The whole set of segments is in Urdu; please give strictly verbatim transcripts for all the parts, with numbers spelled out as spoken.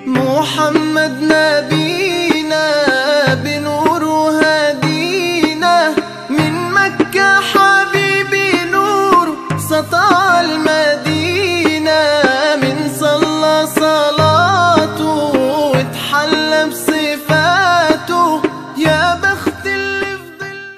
محمد نبينا بنور هدينا من مكة حبيبي نور سطع المدينة من صلى صلاته واتحلى بصفاته يا بخت اللي في ظله.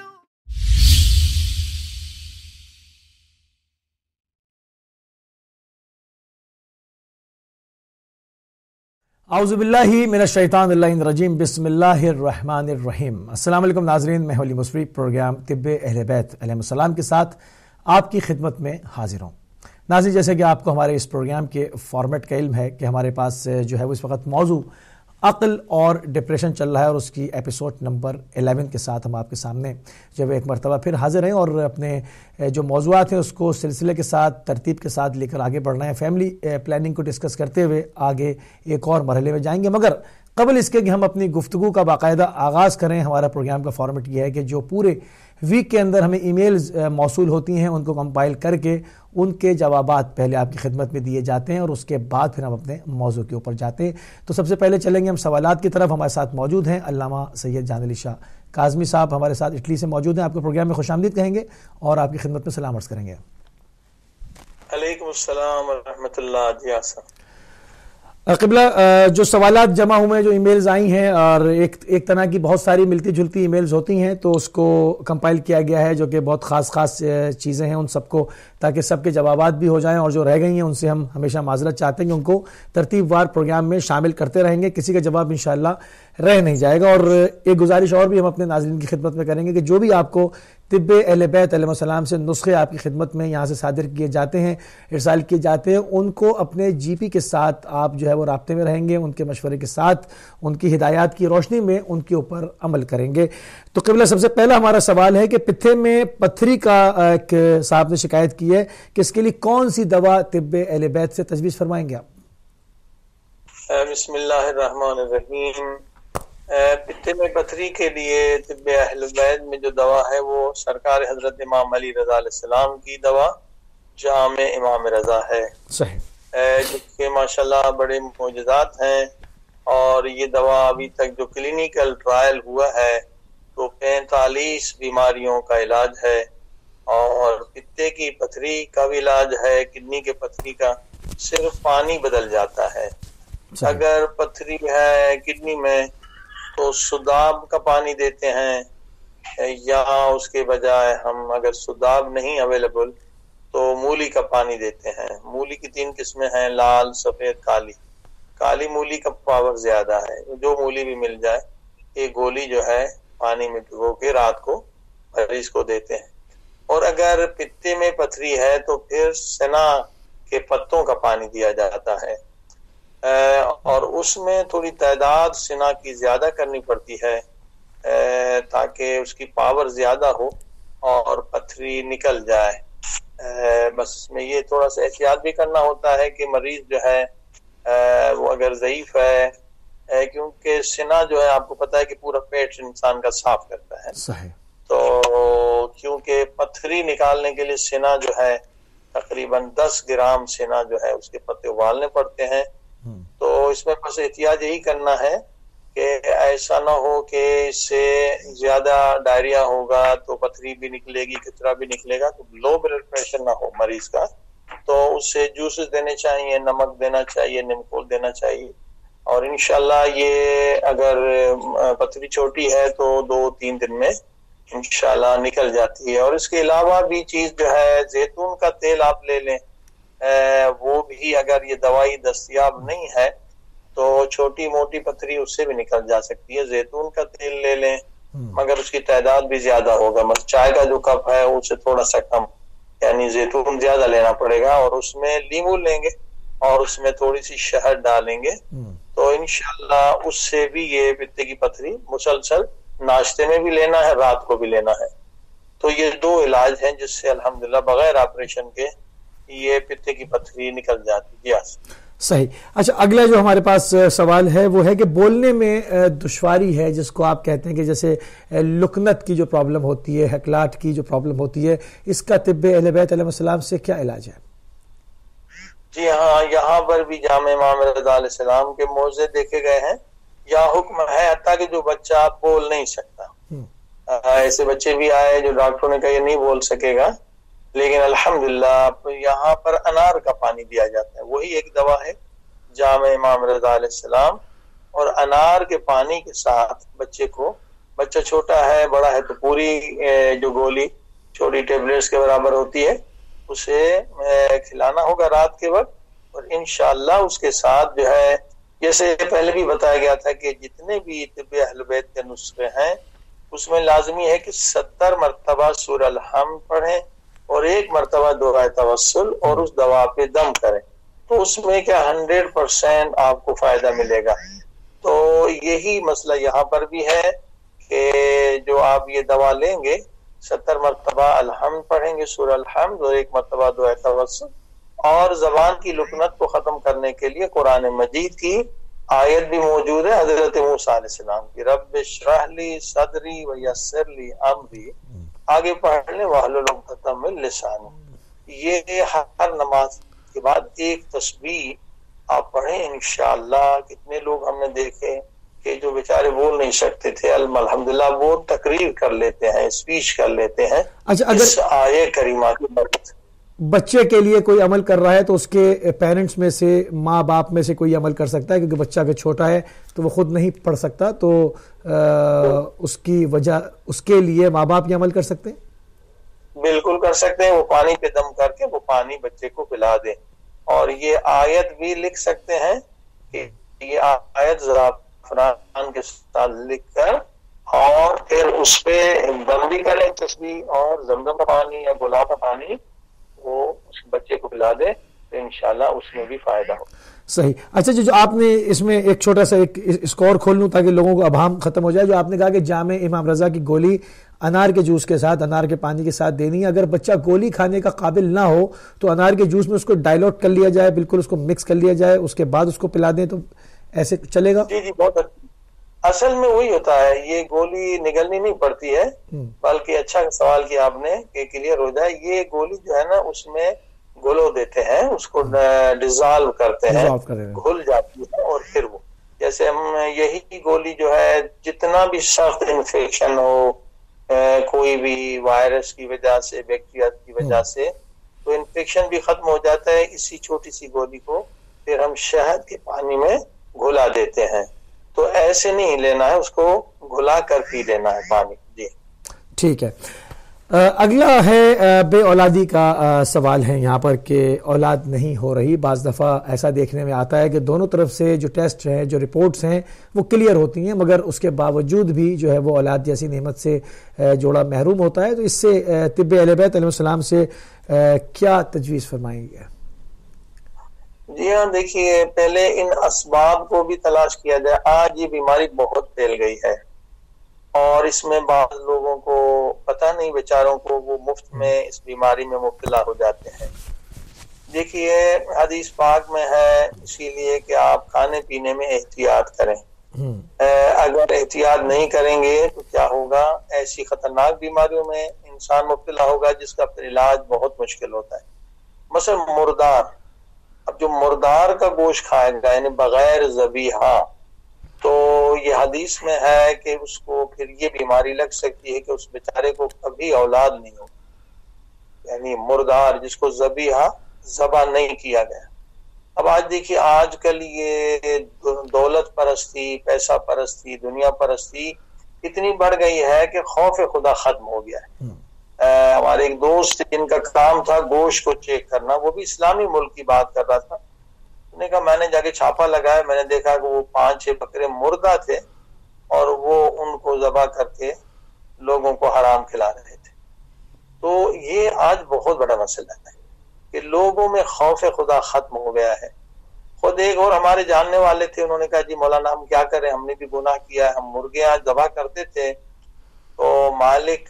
اعوذ باللہ من الشیطان الرجیم بسم اللہ الرحمن الرحیم. السلام علیکم ناظرین، میں ولی مصری پروگرام طب اہل بیت علیہ السلام کے ساتھ آپ کی خدمت میں حاضر ہوں. ناظرین، جیسے کہ آپ کو ہمارے اس پروگرام کے فارمیٹ کا علم ہے کہ ہمارے پاس جو ہے وہ اس وقت موضوع عقل اور ڈپریشن چل رہا ہے، اور اس کی ایپیسوڈ نمبر الیون کے ساتھ ہم آپ کے سامنے جب ایک مرتبہ پھر حاضر ہیں اور اپنے جو موضوعات ہیں اس کو سلسلے کے ساتھ ترتیب کے ساتھ لے کر آگے بڑھ رہے ہیں. فیملی پلاننگ کو ڈسکس کرتے ہوئے آگے ایک اور مرحلے میں جائیں گے، مگر قبل اس کے کہ ہم اپنی گفتگو کا باقاعدہ آغاز کریں، ہمارا پروگرام کا فارمیٹ یہ ہے کہ جو پورے ویک کے اندر ہمیں ای میلز موصول ہوتی ہیں ان کو کمپائل کر کے ان کے جوابات پہلے آپ کی خدمت میں دیے جاتے ہیں، اور اس کے بعد پھر ہم اپنے موضوع کے اوپر جاتے ہیں. تو سب سے پہلے چلیں گے ہم سوالات کی طرف. ہمارے ساتھ موجود ہیں علامہ سید جان علی شاہ کاظمی صاحب، ہمارے ساتھ اٹلی سے موجود ہیں. آپ کے پروگرام میں خوش آمدید کہیں گے اور آپ کی خدمت میں سلام عرض کریں گے. علیکم السلام ورحمۃ اللہ. جی آسان قبلہ، جو سوالات جمع ہوئے ہیں، جو ای میلز آئی ہیں، اور ایک ایک طرح کی بہت ساری ملتی جلتی ای میلز ہوتی ہیں، تو اس کو کمپائل کیا گیا ہے جو کہ بہت خاص خاص چیزیں ہیں ان سب کو، تاکہ سب کے جوابات بھی ہو جائیں، اور جو رہ گئی ہیں ان سے ہم ہمیشہ معذرت چاہتے ہیں کہ ان کو ترتیب وار پروگرام میں شامل کرتے رہیں گے. کسی کا جواب انشاءاللہ رہ نہیں جائے گا. اور ایک گزارش اور بھی ہم اپنے ناظرین کی خدمت میں کریں گے کہ جو بھی آپ کو طب اہل بیت علیہ السلام سے نسخے آپ کی خدمت میں یہاں سے صادر کیے جاتے ہیں، ارسال کیے جاتے ہیں، ان کو اپنے جی پی کے ساتھ آپ جو ہے وہ رابطے میں رہیں گے، ان کے مشورے کے ساتھ ان کی ہدایات کی روشنی میں ان کے اوپر عمل کریں گے. تو قبلہ، سب سے پہلا ہمارا سوال ہے کہ پتھے میں پتھری کا ایک صاحب نے شکایت کی ہے کہ اس کے لیے کون سی دوا طب اہل بیت سے تجویز فرمائیں گے آپ؟ بسم اللہ الرحمن الرحیم. پتے میں پتھری کے لیے طب اہل بیت میں جو دوا ہے وہ سرکار حضرت امام علی رضا علیہ السلام کی دوا جام امام رضا ہے. صحیح. جس کے ماشاءاللہ بڑے معجزات ہیں، اور یہ دوا ابھی تک جو کلینیکل ٹرائل ہوا ہے تو پینتالیس بیماریوں کا علاج ہے، اور پتے کی پتھری کا بھی علاج ہے، کڈنی کے پتھری کا صرف پانی بدل جاتا ہے. اگر پتھری ہے کڈنی میں تو سداب کا پانی دیتے ہیں، یا اس کے بجائے ہم اگر سداب نہیں اویلیبل تو مولی کا پانی دیتے ہیں. مولی کی تین قسمیں ہیں، لال، سفید، کالی. کالی مولی کا پاور زیادہ ہے، جو مولی بھی مل جائے ایک گولی جو ہے پانی میں بھگو کے رات کو مریض کو دیتے ہیں. اور اگر پتے میں پتھری ہے تو پھر سنا کے پتوں کا پانی دیا جاتا ہے، اور اس میں تھوڑی تعداد سنا کی زیادہ کرنی پڑتی ہے تاکہ اس کی پاور زیادہ ہو اور پتھری نکل جائے. بس اس میں یہ تھوڑا سا احتیاط بھی کرنا ہوتا ہے کہ مریض جو ہے وہ اگر ضعیف ہے، کیونکہ سنا جو ہے آپ کو پتا ہے کہ پورا پیٹ انسان کا صاف کرتا ہے. صحیح. تو کیونکہ پتھری نکالنے کے لیے سنا جو ہے تقریباً دس گرام سنا جو ہے اس کے پتے ابالنے پڑتے ہیں. تو اس میں بس احتیاط یہی کرنا ہے کہ ایسا نہ ہو کہ اس سے زیادہ ڈائریا ہوگا تو پتھری بھی نکلے گی، کچرا بھی نکلے گا، تو لو بلڈ پریشر نہ ہو مریض کا. تو اس سے جوسز دینے چاہیے، نمک دینا چاہیے، نیمکول دینا چاہیے. اور انشاءاللہ یہ اگر پتھری چھوٹی ہے تو دو تین دن میں انشاءاللہ نکل جاتی ہے. اور اس کے علاوہ بھی چیز جو ہے زیتون کا تیل آپ لے لیں، وہ بھی اگر یہ دوائی دستیاب نہیں ہے تو چھوٹی موٹی پتھری اس سے بھی نکل جا سکتی ہے. زیتون کا تیل لے لیں، مگر اس کی تعداد بھی زیادہ ہوگا. مطلب چائے کا جو کپ ہے اس سے تھوڑا سا کم، یعنی زیتون زیادہ لینا پڑے گا. اور اس میں لیمو لیں گے اور اس میں تھوڑی سی شہد ڈالیں گے تو انشاءاللہ اس سے بھی یہ پتے کی پتھری مسلسل ناشتے میں بھی لینا ہے، رات کو بھی لینا ہے. تو یہ دو علاج ہیں جس سے الحمدللہ بغیر آپریشن کے یہ پتے کی پتھری نکل جاتی ہے. صحیح. اچھا، اگلا جو ہمارے پاس سوال ہے وہ ہے کہ بولنے میں دشواری ہے، جس کو آپ کہتے ہیں کہ جیسے لکنت کی جو پرابلم ہوتی ہے، ہکلاٹ کی جو پرابلم ہوتی ہے، اس کا طب اہل بیت علیہ السلام سے کیا علاج ہے؟ جی ہاں، یہاں پر بھی جامع امام رضا علیہ السلام کے معجزے دیکھے گئے ہیں. یا حکم ہے حتیٰ کہ جو بچہ بول نہیں سکتا، ایسے بچے بھی آئے جو ڈاکٹروں نے کہا یہ نہیں بول سکے گا، لیکن الحمدللہ یہاں پر انار کا پانی دیا جاتا ہے. وہی ایک دوا ہے جامع امام رضا علیہ السلام، اور انار کے پانی کے ساتھ بچے کو، بچہ چھوٹا ہے بڑا ہے تو پوری جو گولی چھوٹی ٹیبلیٹس کے برابر ہوتی ہے اسے کھلانا ہوگا رات کے وقت. اور انشاءاللہ اس کے ساتھ جو ہے، جیسے پہلے بھی بتایا گیا تھا کہ جتنے بھی طب اہل بیت کے نسخے ہیں اس میں لازمی ہے کہ ستر مرتبہ سورہ الحمد پڑھیں اور ایک مرتبہ دعائے توسل اور اس دوا پہ دم کریں، تو اس میں کیا ہنڈریڈ پرسینٹ آپ کو فائدہ ملے گا. تو یہی مسئلہ یہاں پر بھی ہے کہ جو آپ یہ دوا لیں گے ستر مرتبہ الحمد پڑھیں گے سورہ الحمد اور ایک مرتبہ دعائے توسل، اور زبان کی لکنت کو ختم کرنے کے لیے قرآن مجید کی آیت بھی موجود ہے حضرت موسیٰ علیہ السلام کی، رب اشرح لی صدری ویسر لی امری، آگے پڑھ لیں واحلل عقدۃ من لسانی. یہ ہر نماز کے بعد ایک تسبیح آپ پڑھیں انشاءاللہ. کتنے لوگ ہم نے دیکھے کہ جو بیچارے بول نہیں سکتے تھے الحمدللہ وہ تقریر کر لیتے ہیں، اسپیچ کر لیتے ہیں. اچھا، اگر اس آیے کریمہ کی برکت بچے کے لیے کوئی عمل کر رہا ہے تو اس کے پیرنٹس میں سے، ماں باپ میں سے کوئی عمل کر سکتا ہے؟ کیونکہ بچہ اگر چھوٹا ہے تو وہ خود نہیں پڑھ سکتا، تو اس کی وجہ اس کے لیے ماں باپ یہ عمل کر سکتے ہیں؟ بالکل کر سکتے ہیں. وہ پانی پہ دم کر کے وہ پانی بچے کو پلا دیں، اور یہ آیت بھی لکھ سکتے ہیں کہ یہ آیت زعفران کے ساتھ لکھ کر اور پھر اس پہ دم بھی کریں تسبیح، اور زمزم کا پانی یا گلاب کا پانی وہ اس بچے کو پلا دے تو انشاءاللہ اس میں بھی فائدہ ہو. صحیح. اچھا جی، جو آپ نے اس میں ایک چھوٹا سا ایک اسکور کھول لوں تاکہ لوگوں کو ابہام ختم ہو جائے، جو آپ نے کہا کہ جامع امام رضا کی گولی انار کے جوس کے ساتھ، انار کے پانی کے ساتھ دینی ہے. اگر بچہ گولی کھانے کا قابل نہ ہو تو انار کے جوس میں اس کو ڈائلوٹ کر لیا جائے، بالکل اس کو مکس کر لیا جائے، اس کے بعد اس کو پلا دیں تو ایسے چلے گا؟ جی جی بہت اچھا. اصل میں وہی ہوتا ہے، یہ گولی نگلنی نہیں پڑتی ہے، بلکہ اچھا سوال کیا آپ نے کہ کلیئر ہو جائے. یہ گولی جو ہے نا اس میں گلو دیتے ہیں، اس کو ڈیزالو کرتے ہیں، گھل جاتی ہے، اور پھر وہ جیسے ہم یہی گولی جو ہے جتنا بھی سخت انفیکشن ہو، کوئی بھی وائرس کی وجہ سے، بیکٹیریا کی وجہ سے، تو انفیکشن بھی ختم ہو جاتا ہے. اسی چھوٹی سی گولی کو پھر ہم شہد کے پانی میں گھلا دیتے ہیں. تو ایسے نہیں لینا ہے، اس کو گھلا کر پی لینا ہے پانی. جی ٹھیک ہے. اگلا ہے بے اولادی کا سوال ہے یہاں پر کہ اولاد نہیں ہو رہی. بعض دفعہ ایسا دیکھنے میں آتا ہے کہ دونوں طرف سے جو ٹیسٹ ہیں، جو رپورٹس ہیں وہ کلیئر ہوتی ہیں، مگر اس کے باوجود بھی جو ہے وہ اولاد جیسی نعمت سے جوڑا محروم ہوتا ہے. تو اس سے طب اہل بیت علیہ السلام سے کیا تجویز فرمائیں گے؟ جی ہاں، دیکھیے پہلے ان اسباب کو بھی تلاش کیا جائے. آج یہ بیماری بہت پھیل گئی ہے اور اس میں بعض لوگوں کو پتہ نہیں، بیچاروں کو وہ مفت میں اس بیماری میں مبتلا ہو جاتے ہیں. دیکھیے حدیث پاک میں ہے اسی لیے کہ آپ کھانے پینے میں احتیاط کریں. اگر احتیاط نہیں کریں گے تو کیا ہوگا، ایسی خطرناک بیماریوں میں انسان مبتلا ہوگا جس کا پھر علاج بہت مشکل ہوتا ہے. مثلا مردار، اب جو مردار کا گوشت کھائے گا یعنی بغیر ذبیحہ، تو یہ حدیث میں ہے کہ اس کو پھر یہ بیماری لگ سکتی ہے کہ اس بیچارے کو کبھی اولاد نہیں ہو. یعنی مردار جس کو ذبیحہ ذبح نہیں کیا گیا. اب آج دیکھیے آج کل یہ دولت پرستی، پیسہ پرستی، دنیا پرستی اتنی بڑھ گئی ہے کہ خوف خدا ختم ہو گیا ہے. ہمارے ایک دوست جن کا کام تھا گوشت کو چیک کرنا، وہ بھی اسلامی ملک کی بات کر رہا تھا. انہوں نے کہا میں نے جا کے چھاپا لگایا، میں نے دیکھا کہ وہ پانچ چھ بکرے مردہ تھے اور وہ ان کو ذبح کر کے لوگوں کو حرام کھلا رہے تھے. تو یہ آج بہت بڑا مسئلہ ہے کہ لوگوں میں خوف خدا ختم ہو گیا ہے. خود ایک اور ہمارے جاننے والے تھے، انہوں نے کہا جی مولانا ہم کیا کریں، ہم نے بھی گناہ کیا ہے، ہم مرغیاں ذبح کرتے تھے تو مالک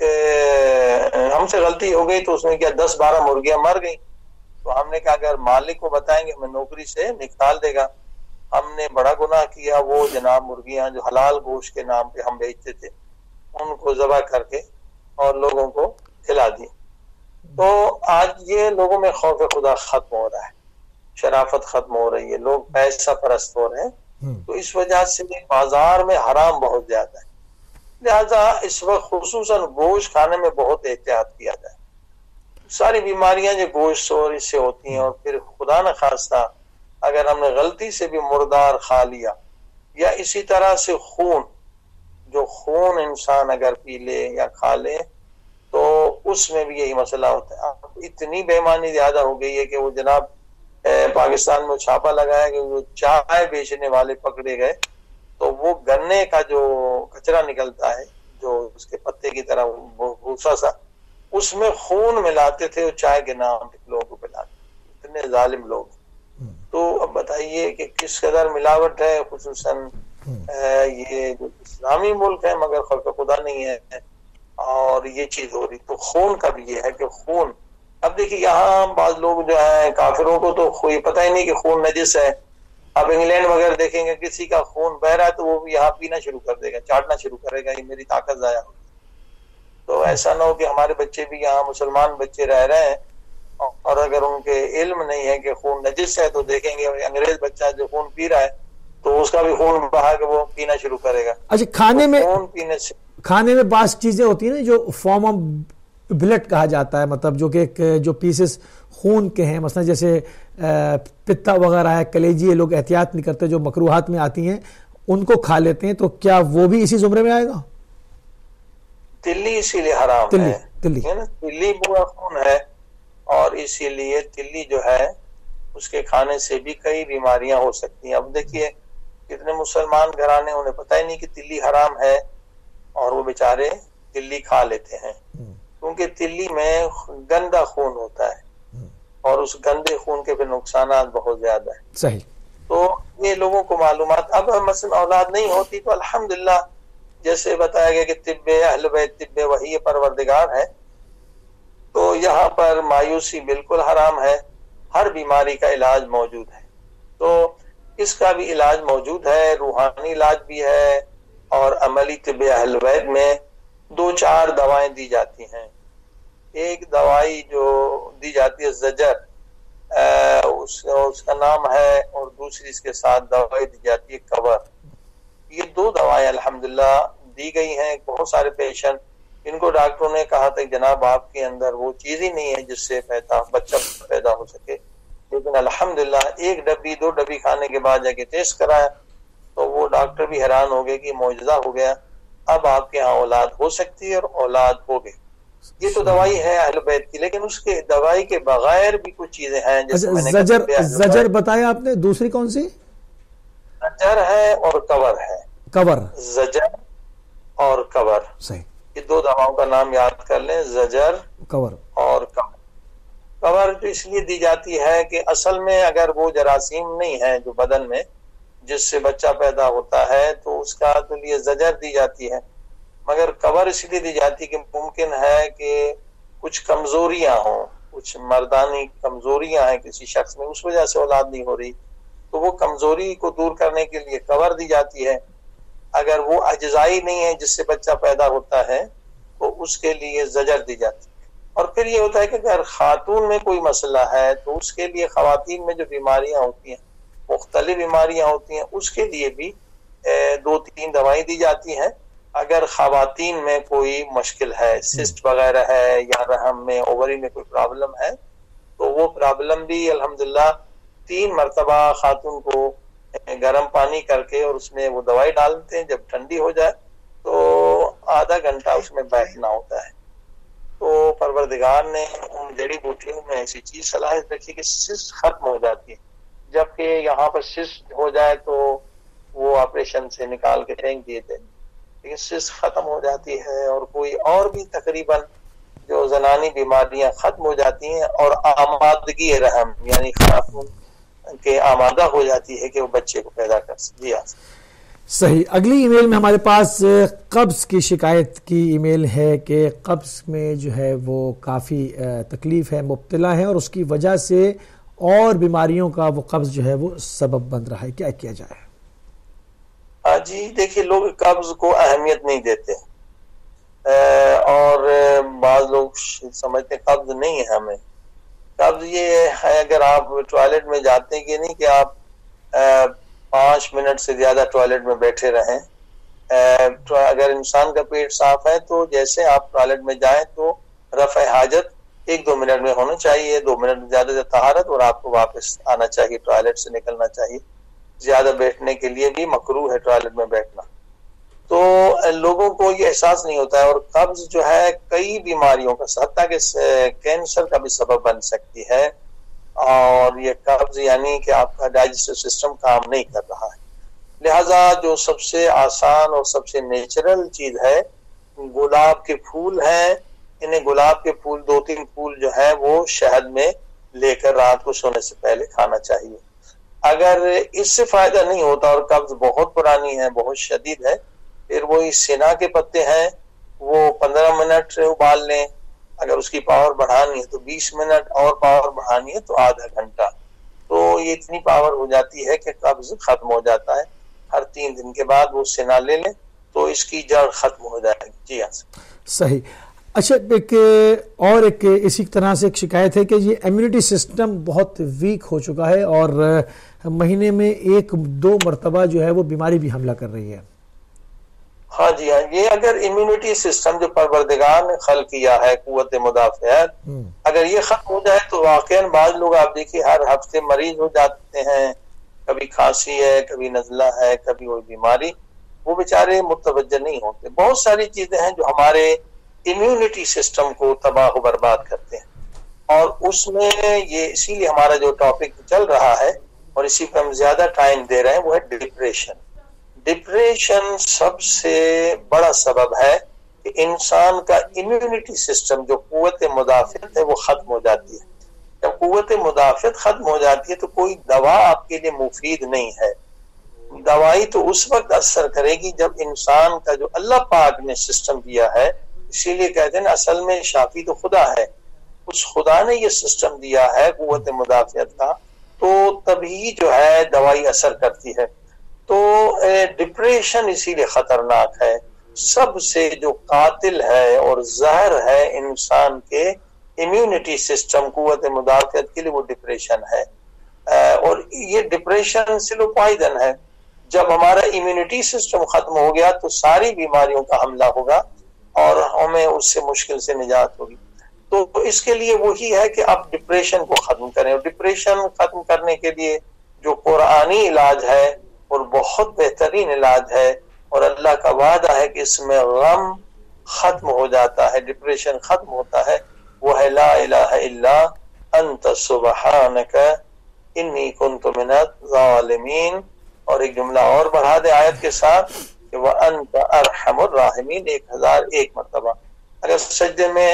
ہم سے غلطی ہو گئی تو اس نے کیا دس بارہ مرغیاں مر گئی. تو ہم نے کہا اگر مالک کو بتائیں گے ہمیں نوکری سے نکال دے گا. ہم نے بڑا گناہ کیا. وہ جناب مرغیاں جو حلال گوشت کے نام پہ ہم بیچتے تھے ان کو ذبح کر کے اور لوگوں کو کھلا دی. تو آج یہ لوگوں میں خوف خدا ختم ہو رہا ہے. شرافت ختم ہو رہی ہے، لوگ پیسہ پرست ہو رہے ہیں، تو اس وجہ سے بازار میں حرام بہت زیادہ ہے، لہذا اس وقت خصوصاً گوشت کھانے میں بہت احتیاط کیا جائے۔ ساری بیماریاں جو گوشت اور اس سے ہوتی ہیں، اور پھر خدا نہ خواستہ اگر ہم نے غلطی سے بھی مردار کھا لیا، یا اسی طرح سے خون، جو خون انسان اگر پی لے یا کھا لے تو اس میں بھی یہی مسئلہ ہوتا ہے۔ اب اتنی بے ایمانی زیادہ ہو گئی ہے کہ وہ جناب پاکستان میں چھاپا لگایا کہ وہ چائے بیچنے والے پکڑے گئے، تو وہ گنے کا جو کچرا نکلتا ہے، جو اس کے پتے کی طرح بھوسا سا، اس میں خون ملاتے تھے اور چائے کے نام پہ لوگوں کو پلاتے، اتنے ظالم لوگ۔ تو اب بتائیے کہ کس قدر ملاوٹ ہے، خصوصاً یہ جو اسلامی ملک ہے مگر خلق خدا نہیں ہے، اور یہ چیز ہو رہی۔ تو خون کا بھی یہ ہے کہ خون، اب دیکھیے یہاں بعض لوگ جو ہیں کافروں کو تو کوئی پتہ ہی نہیں کہ خون نجس ہے۔ اب انگلینڈ وغیرہ دیکھیں گے کسی کا خون بہ رہا ہے تو وہ بھی یہاں پینا شروع کر دے گا، چاٹنا شروع کرے گا، یہ میری طاقت ضائع ہوگی۔ تو ایسا نہ ہو کہ ہمارے بچے بھی یہاں مسلمان بچے رہ رہے ہیں اور اگر ان کے علم نہیں ہے کہ خون نجس ہے، تو دیکھیں گے انگریز بچہ جو خون پی رہا ہے تو اس کا بھی خون بہا کے وہ پینا شروع کرے گا۔ اچھا، کھانے میں خون پینے سے کھانے میں بعض چیزیں ہوتی ہیں نا جو فارم آف بلڈ کہا جاتا ہے، مطلب جو کہ جو پیسز خون کے ہیں، مثلا جیسے پتا وغیرہ ہے، کلیجی، لوگ احتیاط نہیں کرتے، جو مکروہات میں آتی ہیں ان کو کھا لیتے ہیں، تو کیا وہ بھی اسی زمرے میں آئے گا؟ تلی اسی لیے حرام تلی ہے، تلی تلی برا خون ہے، اور اسی لیے تلی جو ہے اس کے کھانے سے بھی کئی بیماریاں ہو سکتی ہیں۔ اب دیکھیے کتنے مسلمان گھرانے انہیں پتہ ہی نہیں کہ تلی حرام ہے، اور وہ بیچارے تلی کھا لیتے ہیں، کیونکہ تلی میں گندا خون ہوتا ہے، اور اس گندے خون کے پھر نقصانات بہت زیادہ ہیں۔ صحیح۔ تو یہ لوگوں کو معلومات، اب مثلا اولاد نہیں ہوتی تو الحمدللہ جیسے بتایا گیا کہ طب اہل بیت طب وحی پروردگار ہے، تو یہاں پر مایوسی بالکل حرام ہے، ہر بیماری کا علاج موجود ہے، تو اس کا بھی علاج موجود ہے، روحانی علاج بھی ہے، اور عملی طب اہل بیت میں دو چار دوائیں دی جاتی ہیں۔ ایک دوائی جو دی جاتی ہے زجر، اس, اس کا نام ہے، اور دوسری اس کے ساتھ دوائی دی جاتی ہے کور۔ یہ دو دوائیں الحمدللہ دی گئی ہیں۔ بہت سارے پیشنٹ ان کو ڈاکٹروں نے کہا تھا کہ جناب آپ کے اندر وہ چیز ہی نہیں ہے جس سے پیدا بچہ پیدا ہو سکے، لیکن الحمدللہ ایک ڈبی دو ڈبی کھانے کے بعد جا کے ٹیسٹ کرایا تو وہ ڈاکٹر بھی حیران ہو گئے کہ معجزہ ہو گیا، اب آپ کے ہاں اولاد ہو سکتی ہے، اور اولاد ہو گئی۔ یہ تو دوائی ہے اہل بیت کی، لیکن اس کے دوائی کے بغیر بھی کچھ چیزیں ہیں جیسے میں نے زجر زجر بتایا آپ نے، دوسری کون سی؟ زجر ہے اور کور ہے۔ کور، زجر اور کور، صحیح، یہ دو دواؤں کا نام یاد کر لیں، زجر کور اور کور۔ کور تو اس لیے دی جاتی ہے کہ اصل میں اگر وہ جراثیم نہیں ہے جو بدن میں جس سے بچہ پیدا ہوتا ہے تو اس کا تو لیے زجر دی جاتی ہے، مگر کور اس لیے دی جاتی کہ ممکن ہے کہ کچھ کمزوریاں ہوں، کچھ مردانی کمزوریاں ہیں کسی شخص میں، اس وجہ سے اولاد نہیں ہو رہی، تو وہ کمزوری کو دور کرنے کے لیے کور دی جاتی ہے۔ اگر وہ اجزائی نہیں ہے جس سے بچہ پیدا ہوتا ہے تو اس کے لیے زجر دی جاتی ہے۔ اور پھر یہ ہوتا ہے کہ اگر خاتون میں کوئی مسئلہ ہے تو اس کے لیے خواتین میں جو بیماریاں ہوتی ہیں، مختلف بیماریاں ہوتی ہیں، اس کے لیے بھی دو تین دوائیں دی جاتی ہیں۔ اگر خواتین میں کوئی مشکل ہے، سسٹ وغیرہ ہے، یا رحم میں اووری میں کوئی پرابلم ہے، تو وہ پرابلم بھی الحمدللہ تین مرتبہ خاتون کو گرم پانی کر کے اور اس میں وہ دوائی ڈالتے ہیں، جب ٹھنڈی ہو جائے تو آدھا گھنٹہ اس میں بیٹھنا ہوتا ہے۔ تو پروردگار نے ان جڑی بوٹیوں میں ایسی چیز صلاحیت رکھی کہ سسٹ ختم ہو جاتی ہے، جبکہ یہاں پر سسٹ ہو جائے تو وہ آپریشن سے نکال کے پھینک دیے تھے، لیکن سسٹ ختم ہو جاتی ہے، اور کوئی اور بھی تقریباً جو زنانی بیماریاں ختم ہو جاتی ہیں، اور آمادگی رحم یعنی خاتون کے آمادہ ہو جاتی ہے کہ وہ بچے کو پیدا کر سکے۔ صحیح۔ اگلی ای میل میں ہمارے پاس قبض کی شکایت کی ای میل ہے کہ قبض میں جو ہے وہ کافی تکلیف ہے، مبتلا ہے، اور اس کی وجہ سے اور بیماریوں کا وہ قبض جو ہے وہ سبب بن رہا ہے، کیا کیا جائے؟ جی دیکھیے، لوگ قبض کو اہمیت نہیں دیتے، اور بعض لوگ سمجھتے قبض نہیں ہے ہمیں۔ قبض قبض یہ ہے اگر آپ ٹوائلٹ میں جاتے ہیں کہ نہیں کہ آپ پانچ منٹ سے زیادہ ٹوائلٹ میں بیٹھے رہیں. اگر انسان کا پیٹ صاف ہے تو جیسے آپ ٹوائلٹ میں جائیں تو رفع حاجت ایک دو منٹ میں ہونا چاہیے, دو منٹ زیادہ سے طہارت, اور آپ کو واپس آنا چاہیے, ٹوائلٹ سے نکلنا چاہیے. زیادہ بیٹھنے کے لیے بھی مکروہ ہے ٹوائلٹ میں بیٹھنا. تو لوگوں کو یہ احساس نہیں ہوتا ہے, اور قبض جو ہے کئی بیماریوں کا حتیٰ کہ کینسر کا بھی سبب بن سکتی ہے. اور یہ قبض یعنی کہ آپ کا ڈائجسٹو سسٹم کام نہیں کر رہا ہے. لہذا جو سب سے آسان اور سب سے نیچرل چیز ہے گلاب کے پھول ہیں. انہیں گلاب کے پھول دو تین پھول جو ہے وہ شہد میں لے کر رات کو سونے سے پہلے کھانا چاہیے. اگر اس سے فائدہ نہیں ہوتا اور قبض بہت پرانی ہے, بہت شدید ہے, پھر وہی سنا کے پتے ہیں وہ پندرہ منٹ ابال لیں. اگر اس کی پاور بڑھانی ہے تو بیس منٹ, اور پاور بڑھانی ہے تو آدھا گھنٹہ. تو یہ اتنی پاور ہو جاتی ہے کہ قبض ختم ہو جاتا ہے. ہر تین دن کے بعد وہ سنا لے لیں تو اس کی جڑ ختم ہو جائے گی. جی ہاں صحیح. اچھا, ایک اور ایک اسی طرح سے ایک شکایت ہے کہ یہ امیونٹی سسٹم بہت ویک ہو چکا ہے اور مہینے میں ایک دو مرتبہ جو ہے وہ بیماری بھی حملہ کر رہی ہے. ہاں جی ہاں, یہ اگر امیونٹی سسٹم جو پروردگار نے خلق کیا ہے, قوت مدافعت, اگر یہ ختم ہو جائے تو واقعاً بعض لوگ آپ دیکھیے ہر ہفتے مریض ہو جاتے ہیں. کبھی کھانسی ہے, کبھی نزلہ ہے, کبھی کوئی بیماری, وہ بیچارے متوجہ نہیں ہوتے. بہت ساری چیزیں ہیں جو ہمارے امیونٹی سسٹم کو تباہ و برباد کرتے ہیں, اور اس میں یہ اسی لیے ہمارا جو ٹاپک چل رہا ہے اور اسی پہ ہم زیادہ ٹائم دے رہے ہیں وہ ہے ڈپریشن. ڈپریشن سب سے بڑا سبب ہے کہ انسان کا امیونٹی سسٹم جو قوت مدافعت ہے وہ ختم ہو جاتی ہے. جب قوت مدافعت ختم ہو جاتی ہے تو کوئی دوا آپ کے لیے مفید نہیں ہے. دوائی تو اس وقت اثر کرے گی جب انسان کا جو اللہ پاک نے سسٹم دیا ہے, اسی لیے کہتے ہیں اصل میں شافی تو خدا ہے, اس خدا نے یہ سسٹم دیا ہے قوت مدافعت کا, تو تبھی جو ہے دوائی اثر کرتی ہے. تو ڈپریشن اسی لیے خطرناک ہے. سب سے جو قاتل ہے اور زہر ہے انسان کے امیونٹی سسٹم قوت مدافعت کے لیے وہ ڈپریشن ہے. اور یہ ڈپریشن سلو پوائزن ہے. جب ہمارا امیونٹی سسٹم ختم ہو گیا تو ساری بیماریوں کا حملہ ہوگا اور ہمیں اس سے مشکل سے نجات ہوگی. تو اس کے لیے وہی ہے کہ آپ ڈپریشن کو ختم کریں. اور ڈپریشن ختم کرنے کے لیے جو قرآنی علاج ہے اور بہت بہترین علاج ہے, اور اللہ کا وعدہ ہے کہ اس میں غم ختم ہو جاتا ہے, ڈپریشن ختم ہوتا ہے, وہ ہے لا الہ الا انت سبحانک انی کنت من الظالمین. اور ایک جملہ اور بڑھا دے آیت کے ساتھ کہ وَأَنْتَ أَرْحَمُ الرَّاحِمِينَ, ایک ہزار ایک مرتبہ. اگر سجدے میں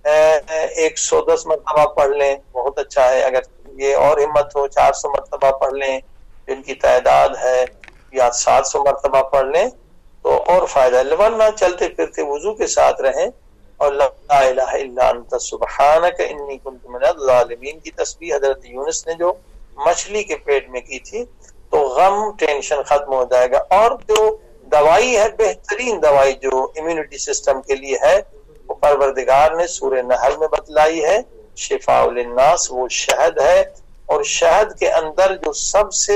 ایک سو دس مرتبہ پڑھ لیں بہت اچھا ہے. اگر یہ اور ہمت ہو چار سو مرتبہ پڑھ لیں جن کی تعداد ہے, یا سات سو مرتبہ پڑھ لیں تو اور فائدہ ہے. ورنہ چلتے پھرتے وضو کے ساتھ رہیں اور لا الہ الا انت سبحانک انی کنت من الظالمین کی تسبیح حضرت یونس نے جو مچھلی کے پیٹ میں کی تھی, تو غم ٹینشن ختم ہو جائے گا. اور جو دوائی ہے, بہترین دوائی جو امیونٹی سسٹم کے لیے ہے, وہ پروردگار نے سورہ نحل میں بتلائی ہے, شفاء للناس, وہ شہد ہے. اور شہد کے اندر جو سب سے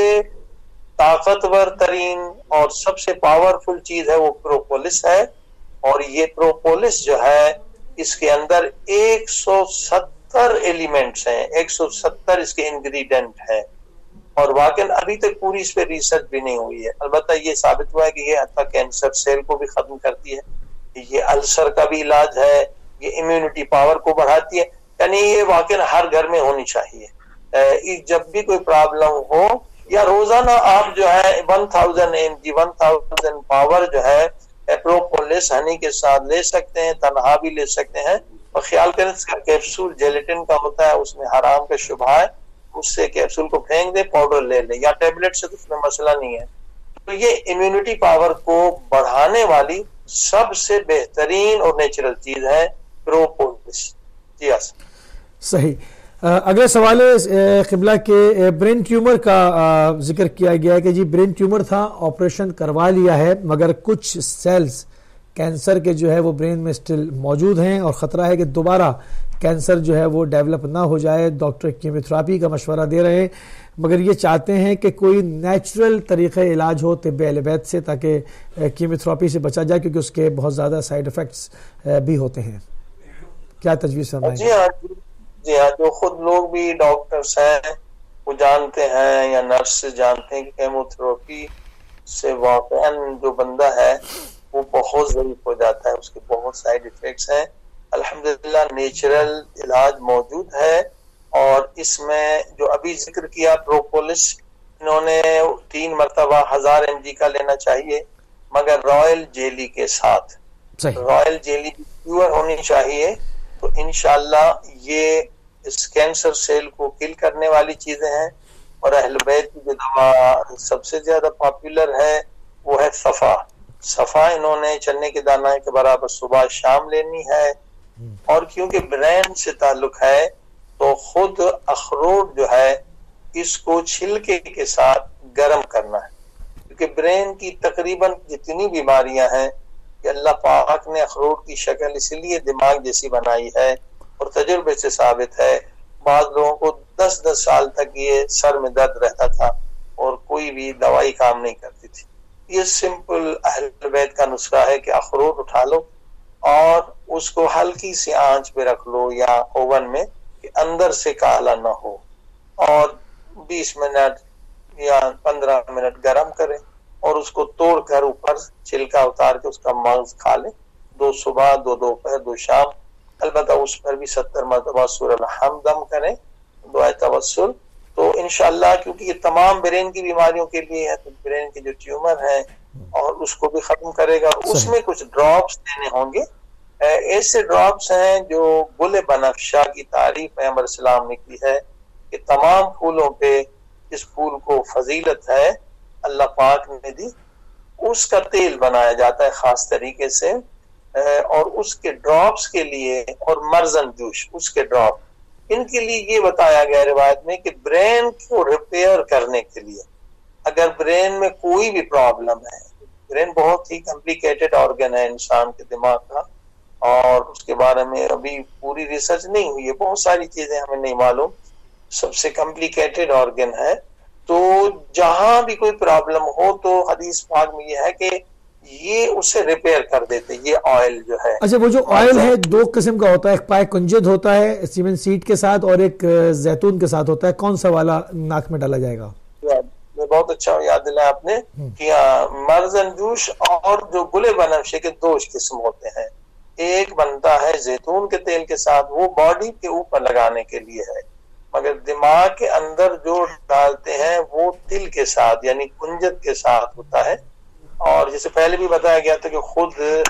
طاقتور ترین اور سب سے پاورفل چیز ہے وہ پروپولس ہے. اور یہ پروپولس جو ہے اس کے اندر ایک سو ستر ایلیمنٹس ہیں, ایک سو ستر اس کے انگریڈینٹ ہیں. اور واقعا ابھی تک پوری اس پہ ریسرچ بھی نہیں ہوئی ہے. البتہ یہ ثابت ہوا ہے کہ یہ حتیٰ کینسر سیل کو بھی ختم کرتی ہے, یہ السر کا بھی علاج ہے, یہ امیونٹی پاور کو بڑھاتی ہے. یعنی یہ واقعا ہر گھر میں ہونی چاہیے. جب بھی کوئی پرابلم ہو, یا روزانہ آپ جو ہے one thousand M G one thousand power جو ہے پروپولس ہنی کے ساتھ لے سکتے ہیں, تنہا بھی لے سکتے ہیں. اور خیال کریں اس کا کیپسول جیلیٹن کا ہوتا ہے, اس میں حرام کا شبہ ہے, اس سے کیپسول کو پھینک دیں, پاؤڈر لے لیں, یا ٹیبلٹ سے تو اس میں مسئلہ نہیں ہے. تو یہ امیونٹی پاور کو بڑھانے والی سب سے بہترین اور نیچرل چیز ہے پروپولس. جی ہاں صحیح. اگلا سوال ہے قبلہ کے برین ٹیومر کا ذکر کیا گیا ہے کہ جی برین ٹیومر تھا, آپریشن کروا لیا ہے, مگر کچھ سیلز کینسر کے جو ہے وہ برین میں اسٹل موجود ہیں اور خطرہ ہے کہ دوبارہ کینسر جو ہے وہ ڈیولپ نہ ہو جائے. ڈاکٹر کیموتھراپی کا مشورہ دے رہے ہیں مگر یہ چاہتے ہیں کہ کوئی نیچرل طریقہ علاج ہو طب اہل بیت سے تاکہ کیموتھراپی سے بچا جائے کیونکہ اس کے بہت زیادہ سائیڈ افیکٹس بھی ہوتے ہیں. کیا تجویز فرمائیں گے؟ جی ہاں جی ہاں جو خود لوگ بھی ڈاکٹرس ہیں وہ جانتے ہیں یا نرس جانتے ہیں کہ کیموتھراپی سے واقعاً جو بندہ ہے وہ بہت ضعیف ہو جاتا ہے, اس کے بہت سائیڈ افیکٹس ہیں. الحمدللہ نیچرل علاج موجود ہے اور اس میں جو ابھی ذکر کیا پروپولس, انہوں نے تین مرتبہ ہزار ایم جی کا لینا چاہیے مگر رائل جیلی کے ساتھ. رائل جیلی پیور ہونی چاہیے تو انشاءاللہ یہ اس کینسر سیل کو کل کرنے والی چیزیں ہیں. اور اہل بیت کی جو دوا سب سے زیادہ پاپولر ہے وہ ہے صفا. صفا انہوں نے چنے کے دانے کے برابر صبح شام لینی ہے. اور کیونکہ برین سے تعلق ہے تو خود اخروٹ جو ہے اس کو چھلکے کے ساتھ گرم کرنا ہے, کیونکہ برین کی تقریباً جتنی بیماریاں ہیں کہ اللہ پاک نے اخروٹ کی شکل اس لیے دماغ جیسی بنائی ہے اور تجربے سے ثابت ہے. بعض لوگوں کو دس دس سال تک یہ سر میں درد رہتا تھا اور کوئی بھی دوائی کام نہیں کرتی تھی. یہ سمپل اہل بیت کا نسخہ ہے کہ اخروٹ اٹھا لو اور اس کو ہلکی سی آنچ پہ رکھ لو یا اوون میں کہ اندر سے کالا نہ ہو, اور بیس منٹ یا پندرہ منٹ گرم کریں اور اس کو توڑ کر اوپر چھلکا اتار کے اس کا مغز کھا لیں. دو صبح دو دوپہر دو شام. البتہ اس پر بھی ستر مرتبہ سورہ الحمد دم کریں, دعائے توسل. تو انشاءاللہ کیونکہ یہ تمام برین کی بیماریوں کے لیے ہے تو برین کے جو ٹیومر ہیں اور اس کو بھی ختم کرے گا. اس میں کچھ ڈراپس دینے ہوں گے, ایسے ڈراپس ہیں جو گل بنفشہ کی تعریف پیغمبر اسلام نے کی ہے کہ تمام پھولوں پہ اس پھول کو فضیلت ہے اللہ پاک نے دی, اس کا تیل بنایا جاتا ہے خاص طریقے سے. اور اس کے ڈراپس کے لیے اور مرزن جوش اس کے ڈراپ ان کے لیے یہ بتایا گیا روایت میں کہ برین کو ریپیئر کرنے کے لیے اگر برین میں کوئی بھی پرابلم ہے, برین بہت ہی کمپلیکیٹڈ آرگن ہے انسان کے دماغ کا اور اس کے بارے میں ابھی پوری ریسرچ نہیں ہوئی ہے, بہت ساری چیزیں ہمیں نہیں معلوم, سب سے کمپلیکیٹڈ آرگن ہے. تو جہاں بھی کوئی پرابلم ہو تو حدیث پاک میں یہ ہے کہ یہ اسے ریپیئر کر دیتے یہ آئل جو ہے. اچھا وہ جو آئل ہے دو قسم کا ہوتا ہے, ایک پائے کنجد ہوتا ہے سیمن سیڈ کے ساتھ اور ایک زیتون کے ساتھ ہوتا ہے, کون سا والا ناک میں ڈالا جائے گا؟ بہت اچھا یاد دلایا آپ نے کہ مرزن جوش اور جو گلے بنفشے کے دو قسم ہوتے ہیں. ایک بنتا ہے زیتون کے تیل کے ساتھ, وہ باڈی کے اوپر لگانے کے لیے ہے, مگر دماغ کے اندر جو ڈالتے ہیں وہ تل کے ساتھ یعنی کنجد کے ساتھ ہوتا ہے. اور جیسے پہلے بھی بتایا گیا تھا کہ خود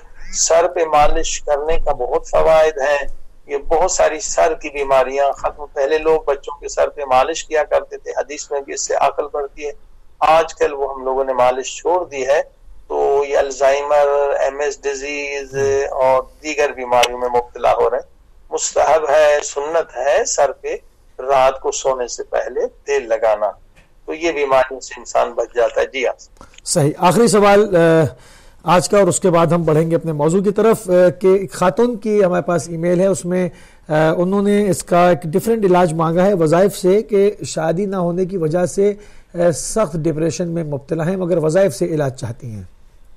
سر پہ مالش کرنے کا بہت فوائد ہیں, یہ بہت ساری سر کی بیماریاں ختم. پہلے لوگ بچوں کے سر پہ مالش کیا کرتے تھے, حدیث میں بھی اس سے عقل بڑھتی ہے. آج کل وہ ہم لوگوں نے مالش چھوڑ دی ہے تو یہ الزائمر, ایم ایس ڈیزیز اور دیگر بیماریوں میں مبتلا ہو رہے ہیں. مستحب ہے, سنت ہے سر پہ رات کو سونے سے پہلے تیل لگانا, تو یہ بیماریوں سے انسان بچ جاتا ہے. جی ہاں صحیح. آخری سوال آج کا اور اس کے بعد ہم بڑھیں گے اپنے موضوع کی طرف کہ ایک خاتون کی ہمارے پاس ای میل ہے, اس میں انہوں نے اس کا ایک ڈیفرنٹ علاج مانگا ہے وظائف سے کہ شادی نہ ہونے کی وجہ سے سخت ڈپریشن میں مبتلا ہیں مگر وظائف سے علاج چاہتی ہیں.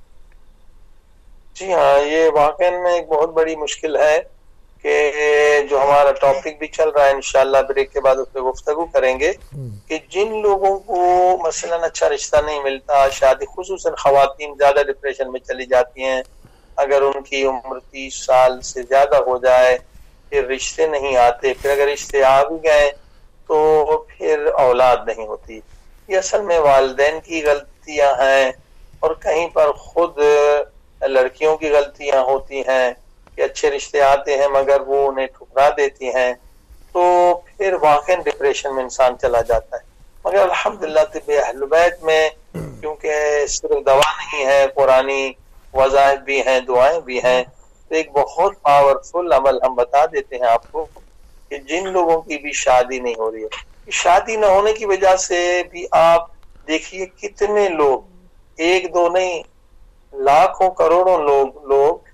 جی ہاں یہ واقعی میں ایک بہت بڑی مشکل ہے کہ جو ہمارا ٹاپک بھی چل رہا ہے انشاءاللہ بریک کے بعد اس پہ گفتگو کریں گے کہ جن لوگوں کو مثلاً اچھا رشتہ نہیں ملتا, شادی خصوصاً خواتین زیادہ ڈپریشن میں چلی جاتی ہیں اگر ان کی عمر تیس سال سے زیادہ ہو جائے, پھر رشتے نہیں آتے, پھر اگر رشتے آ بھی گئے تو پھر اولاد نہیں ہوتی. یہ اصل میں والدین کی غلطیاں ہیں اور کہیں پر خود لڑکیوں کی غلطیاں ہوتی ہیں کہ اچھے رشتے آتے ہیں مگر وہ انہیں ٹھکرا دیتی ہیں, تو پھر واقعی ڈپریشن میں انسان چلا جاتا ہے. مگر الحمدللہ طب اہل بیت میں کیونکہ صرف دوا نہیں ہے, قرآنی وظائف بھی ہیں, دعائیں بھی ہیں, تو ایک بہت پاورفل عمل ہم بتا دیتے ہیں آپ کو کہ جن لوگوں کی بھی شادی نہیں ہو رہی ہے, شادی نہ ہونے کی وجہ سے بھی آپ دیکھیے کتنے لوگ, ایک دو نہیں لاکھوں کروڑوں لوگ لوگ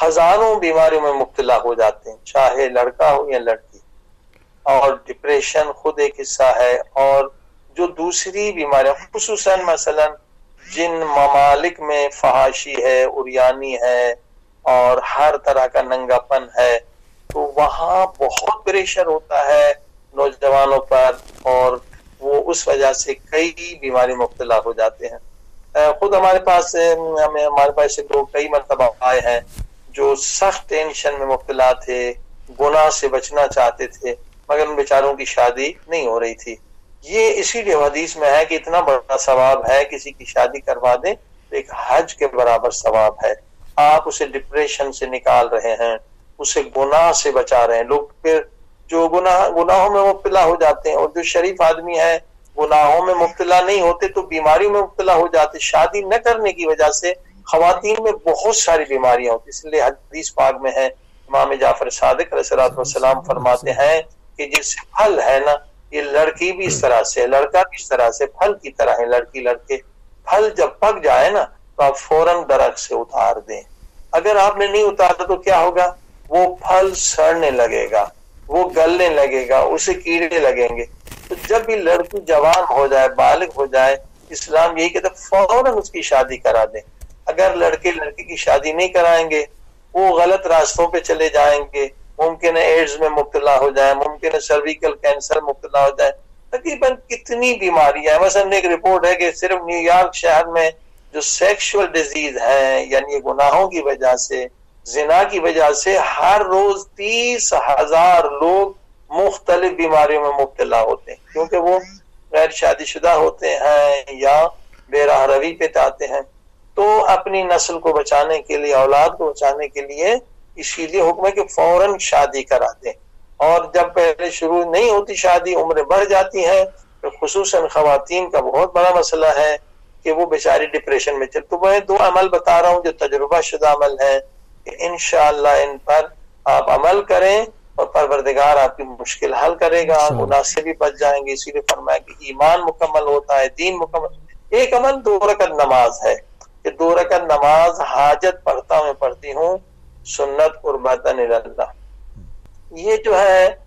ہزاروں بیماریوں میں مبتلا ہو جاتے ہیں، چاہے لڑکا ہو یا لڑکی. اور ڈپریشن خود ایک حصہ ہے. اور جو دوسری بیماریاں خصوصاً مثلا جن ممالک میں فحاشی ہے، عریانی ہے اور ہر طرح کا ننگا پن ہے، تو وہاں بہت پریشر ہوتا ہے نوجوانوں پر، اور وہ اس وجہ سے کئی بیماری مبتلا ہو جاتے ہیں. خود ہمارے پاس ہمیں ہمارے پاس سے لوگ کئی مرتبہ آئے ہیں جو سخت ٹینشن میں مبتلا تھے، گناہ سے بچنا چاہتے تھے، مگر ان بیچاروں کی شادی نہیں ہو رہی تھی. یہ اسی لیے حدیث میں ہے کہ اتنا بڑا ثواب ہے کسی کی شادی کروا دیں تو ایک حج کے برابر ثواب ہے. آپ اسے ڈپریشن سے نکال رہے ہیں، اسے گناہ سے بچا رہے ہیں. لوگ پھر جو گناہ گناہوں میں مبتلا ہو جاتے ہیں، اور جو شریف آدمی ہے گناہوں میں مبتلا نہیں ہوتے تو بیماریوں میں مبتلا ہو جاتے. شادی نہ کرنے کی وجہ سے خواتین میں بہت ساری بیماریاں ہوتی. اس لیے حدیث پاک میں ہے، امام جعفر صادق علیہ الصلوۃ والسلام فرماتے ہیں کہ جس پھل ہے نا، یہ لڑکی بھی اس طرح سے، لڑکا بھی اس طرح سے، پھل کی طرح ہے. لڑکی لڑکے پھل جب پک جائے نا تو آپ فوراً درخت سے اتار دیں. اگر آپ نے نہیں اتارا تو کیا ہوگا؟ وہ پھل سڑنے لگے گا، وہ گلنے لگے گا، اسے کیڑے لگیں گے. تو جب بھی لڑکی جوان ہو جائے، بالغ ہو جائے، اسلام یہی کہتا ہے فوراً اس کی شادی کرا دیں. اگر لڑکے لڑکی کی شادی نہیں کرائیں گے، وہ غلط راستوں پہ چلے جائیں گے. ممکن ہے ایڈز میں مبتلا ہو جائے، ممکن ہے سرویکل کینسر مبتلا ہو جائے. تقریباً کتنی بیماریاں ہیں. مثلا ایک رپورٹ ہے کہ صرف نیو یارک شہر میں جو سیکشول ڈیزیز ہیں، یعنی گناہوں کی وجہ سے، زنا کی وجہ سے، ہر روز تیس ہزار لوگ مختلف بیماریوں میں مبتلا ہوتے ہیں، کیونکہ وہ غیر شادی شدہ ہوتے ہیں یا بے راہ روی پہ آتے ہیں. تو اپنی نسل کو بچانے کے لیے، اولاد کو بچانے کے لیے اسی لیے حکم ہے کہ فوراً شادی کرا دیں. اور جب پہلے شروع نہیں ہوتی شادی، عمریں بڑھ جاتی ہیں، تو خصوصاً خواتین کا بہت بڑا مسئلہ ہے کہ وہ بیچاری ڈپریشن میں چل. تو میں دو عمل بتا رہا ہوں جو تجربہ شدہ عمل ہیں، کہ انشاءاللہ ان پر آپ عمل کریں اور پروردگار آپ کی مشکل حل کرے گا، گناہ سے بھی بچ جائیں گے. اسی لیے فرمایا کہ ایمان مکمل ہوتا ہے، دین مکمل. ایک عمل دو رکعت نماز ہے کہ دو رکعت نماز حاجت پڑھتا میں پڑھتی ہوں، سنت قربتاً اللہ. یہ جو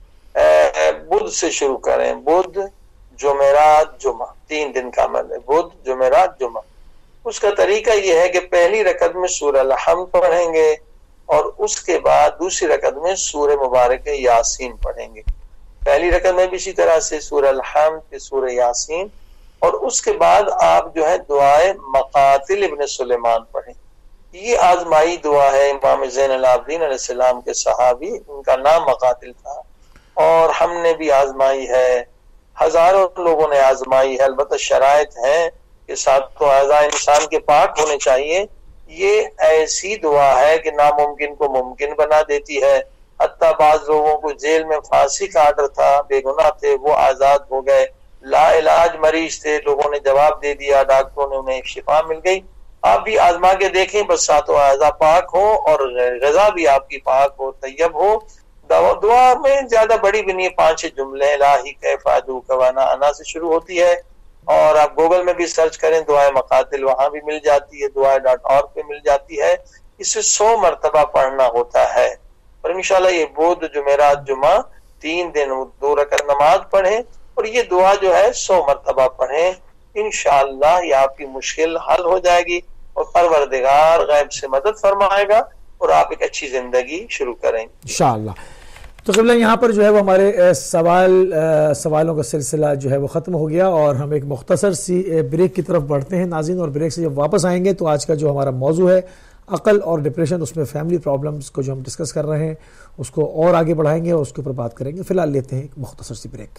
ہے بدھ سے شروع کریں، بدھ جمعرات جمعہ، تین دن کا عمل ہے، بدھ جمعرات جمعہ. اس کا طریقہ یہ ہے کہ پہلی رکعت میں سورہ الحمد پڑھیں گے، اور اس کے بعد دوسری رکعت میں سورہ مبارک یاسین پڑھیں گے. پہلی رکعت میں بھی اسی طرح سے سورہ الحمد پھر سورہ یاسین، اور اس کے بعد آپ جو ہے دعائے مقاتل ابن سلیمان پڑھیں. یہ آزمائی دعا ہے. امام زین العابدین علیہ السلام کے صحابی، ان کا نام مقاتل تھا، اور ہم نے بھی آزمائی ہے، ہزاروں لوگوں نے آزمائی ہے. البتہ شرائط ہیں کہ ساتوں اعضاء انسان کے پاک ہونے چاہیے. یہ ایسی دعا ہے کہ ناممکن کو ممکن بنا دیتی ہے. حتیٰ بعض لوگوں کو جیل میں پھانسی کا آرڈر تھا، بے گناہ تھے، وہ آزاد ہو گئے. لا علاج مریض تھے، لوگوں نے جواب دے دیا، ڈاکٹروں نے انہیں شفا مل گئی. آپ بھی آزما کے دیکھیں، بس ساتوں اعضاء پاک ہو اور غذا بھی آپ کی پاک ہو، طیب ہو. دعا میں زیادہ بڑی بھی نہیں، پانچ چھ جملے، الہی کیف ادعوک وانا انا سے شروع ہوتی ہے. اور آپ گوگل میں بھی سرچ کریں دعائے مقاتل، وہاں بھی مل جاتی ہے، دعائے ڈاٹ اور پہ مل جاتی ہے. اسے سو مرتبہ پڑھنا ہوتا ہے. اور انشاءاللہ یہ بدھ جمعرات جمعہ تین دن دو رکعت نماز پڑھیں، اور یہ دعا جو ہے سو مرتبہ پڑھیں. انشاءاللہ یہ آپ کی مشکل حل ہو جائے گی، اور پروردگار غیب سے مدد فرمائے گا، اور آپ ایک اچھی زندگی شروع کریں گے انشاءاللہ. تو قبلہ یہاں پر جو ہے وہ ہمارے سوال سوالوں کا سلسلہ جو ہے وہ ختم ہو گیا، اور ہم ایک مختصر سی بریک کی طرف بڑھتے ہیں ناظرین. اور بریک سے جب واپس آئیں گے تو آج کا جو ہمارا موضوع ہے عقل اور ڈپریشن، اس میں فیملی پرابلمز کو جو ہم ڈسکس کر رہے ہیں اس کو اور آگے بڑھائیں گے اور اس کے اوپر بات کریں گے. فی الحال لیتے ہیں ایک مختصر سی بریک.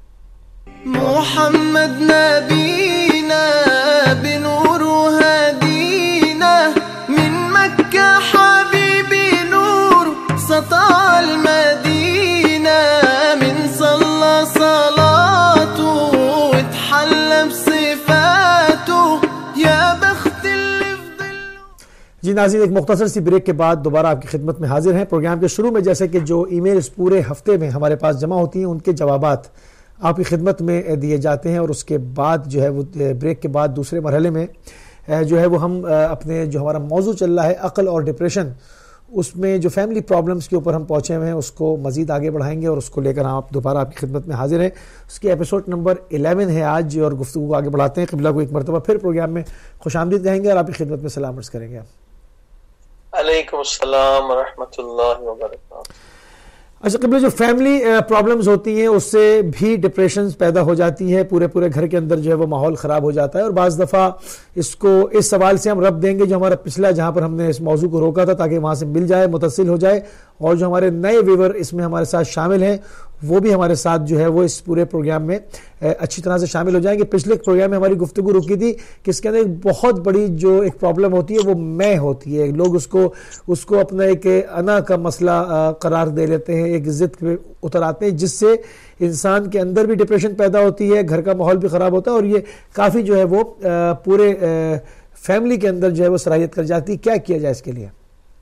محمد نبینا بنور هدینا من مکہ حبیبی نور سطع المدینہ من صلی صلاته اتحل بصفاته یا بخت اللي جی ناظرین، ایک مختصر سی بریک کے بعد دوبارہ آپ کی خدمت میں حاضر ہیں. پروگرام کے شروع میں جیسے کہ جو ای میلز پورے ہفتے میں ہمارے پاس جمع ہوتی ہیں ان کے جوابات آپ کی خدمت میں دیے جاتے ہیں، اور اس کے بعد جو ہے وہ بریک کے بعد دوسرے مرحلے میں جو ہے وہ ہم اپنے جو ہمارا موضوع چل رہا ہے عقل اور ڈپریشن، اس میں جو فیملی پرابلمس کے اوپر ہم پہنچے ہوئے ہیں اس کو مزید آگے بڑھائیں گے اور اس کو لے کر ہم آپ دوبارہ آپ کی خدمت میں حاضر ہیں. اس کی ایپیسوڈ نمبر الیون ہے آج اور گفتگو کو آگے بڑھاتے ہیں. قبلہ کو ایک مرتبہ پھر پروگرام میں خوش آمدید کہیں گے اور آپ کی خدمت میں سلام عرض کریں گے. علیکم السلام ورحمۃ اللہ وبرکاتہ. اچھا قبلہ، جو فیملی پرابلمز ہوتی ہیں اس سے بھی ڈپریشنز پیدا ہو جاتی ہے، پورے پورے گھر کے اندر جو ہے وہ ماحول خراب ہو جاتا ہے. اور بعض دفعہ اس کو اس سوال سے ہم ربط دیں گے جو ہمارا پچھلا جہاں پر ہم نے اس موضوع کو روکا تھا، تاکہ وہاں سے مل جائے، متصل ہو جائے، اور جو ہمارے نئے ویور اس میں ہمارے ساتھ شامل ہیں وہ بھی ہمارے ساتھ جو ہے وہ اس پورے پروگرام میں اچھی طرح سے شامل ہو جائیں گے. پچھلے پروگرام میں ہماری گفتگو رکی تھی کہ اس کے اندر ایک بہت بڑی جو ایک پرابلم ہوتی ہے وہ میں ہوتی ہے. لوگ اس کو اس کو اپنا ایک انا کا مسئلہ قرار دے لیتے ہیں، ایک ضد پہ اتر آتے ہیں، جس سے انسان کے اندر بھی ڈپریشن پیدا ہوتی ہے، گھر کا ماحول بھی خراب ہوتا ہے، اور یہ کافی جو ہے وہ پورے فیملی کے اندر جو ہے وہ سرایت کر جاتی ہے. کیا کیا جائے اس کے لیے؟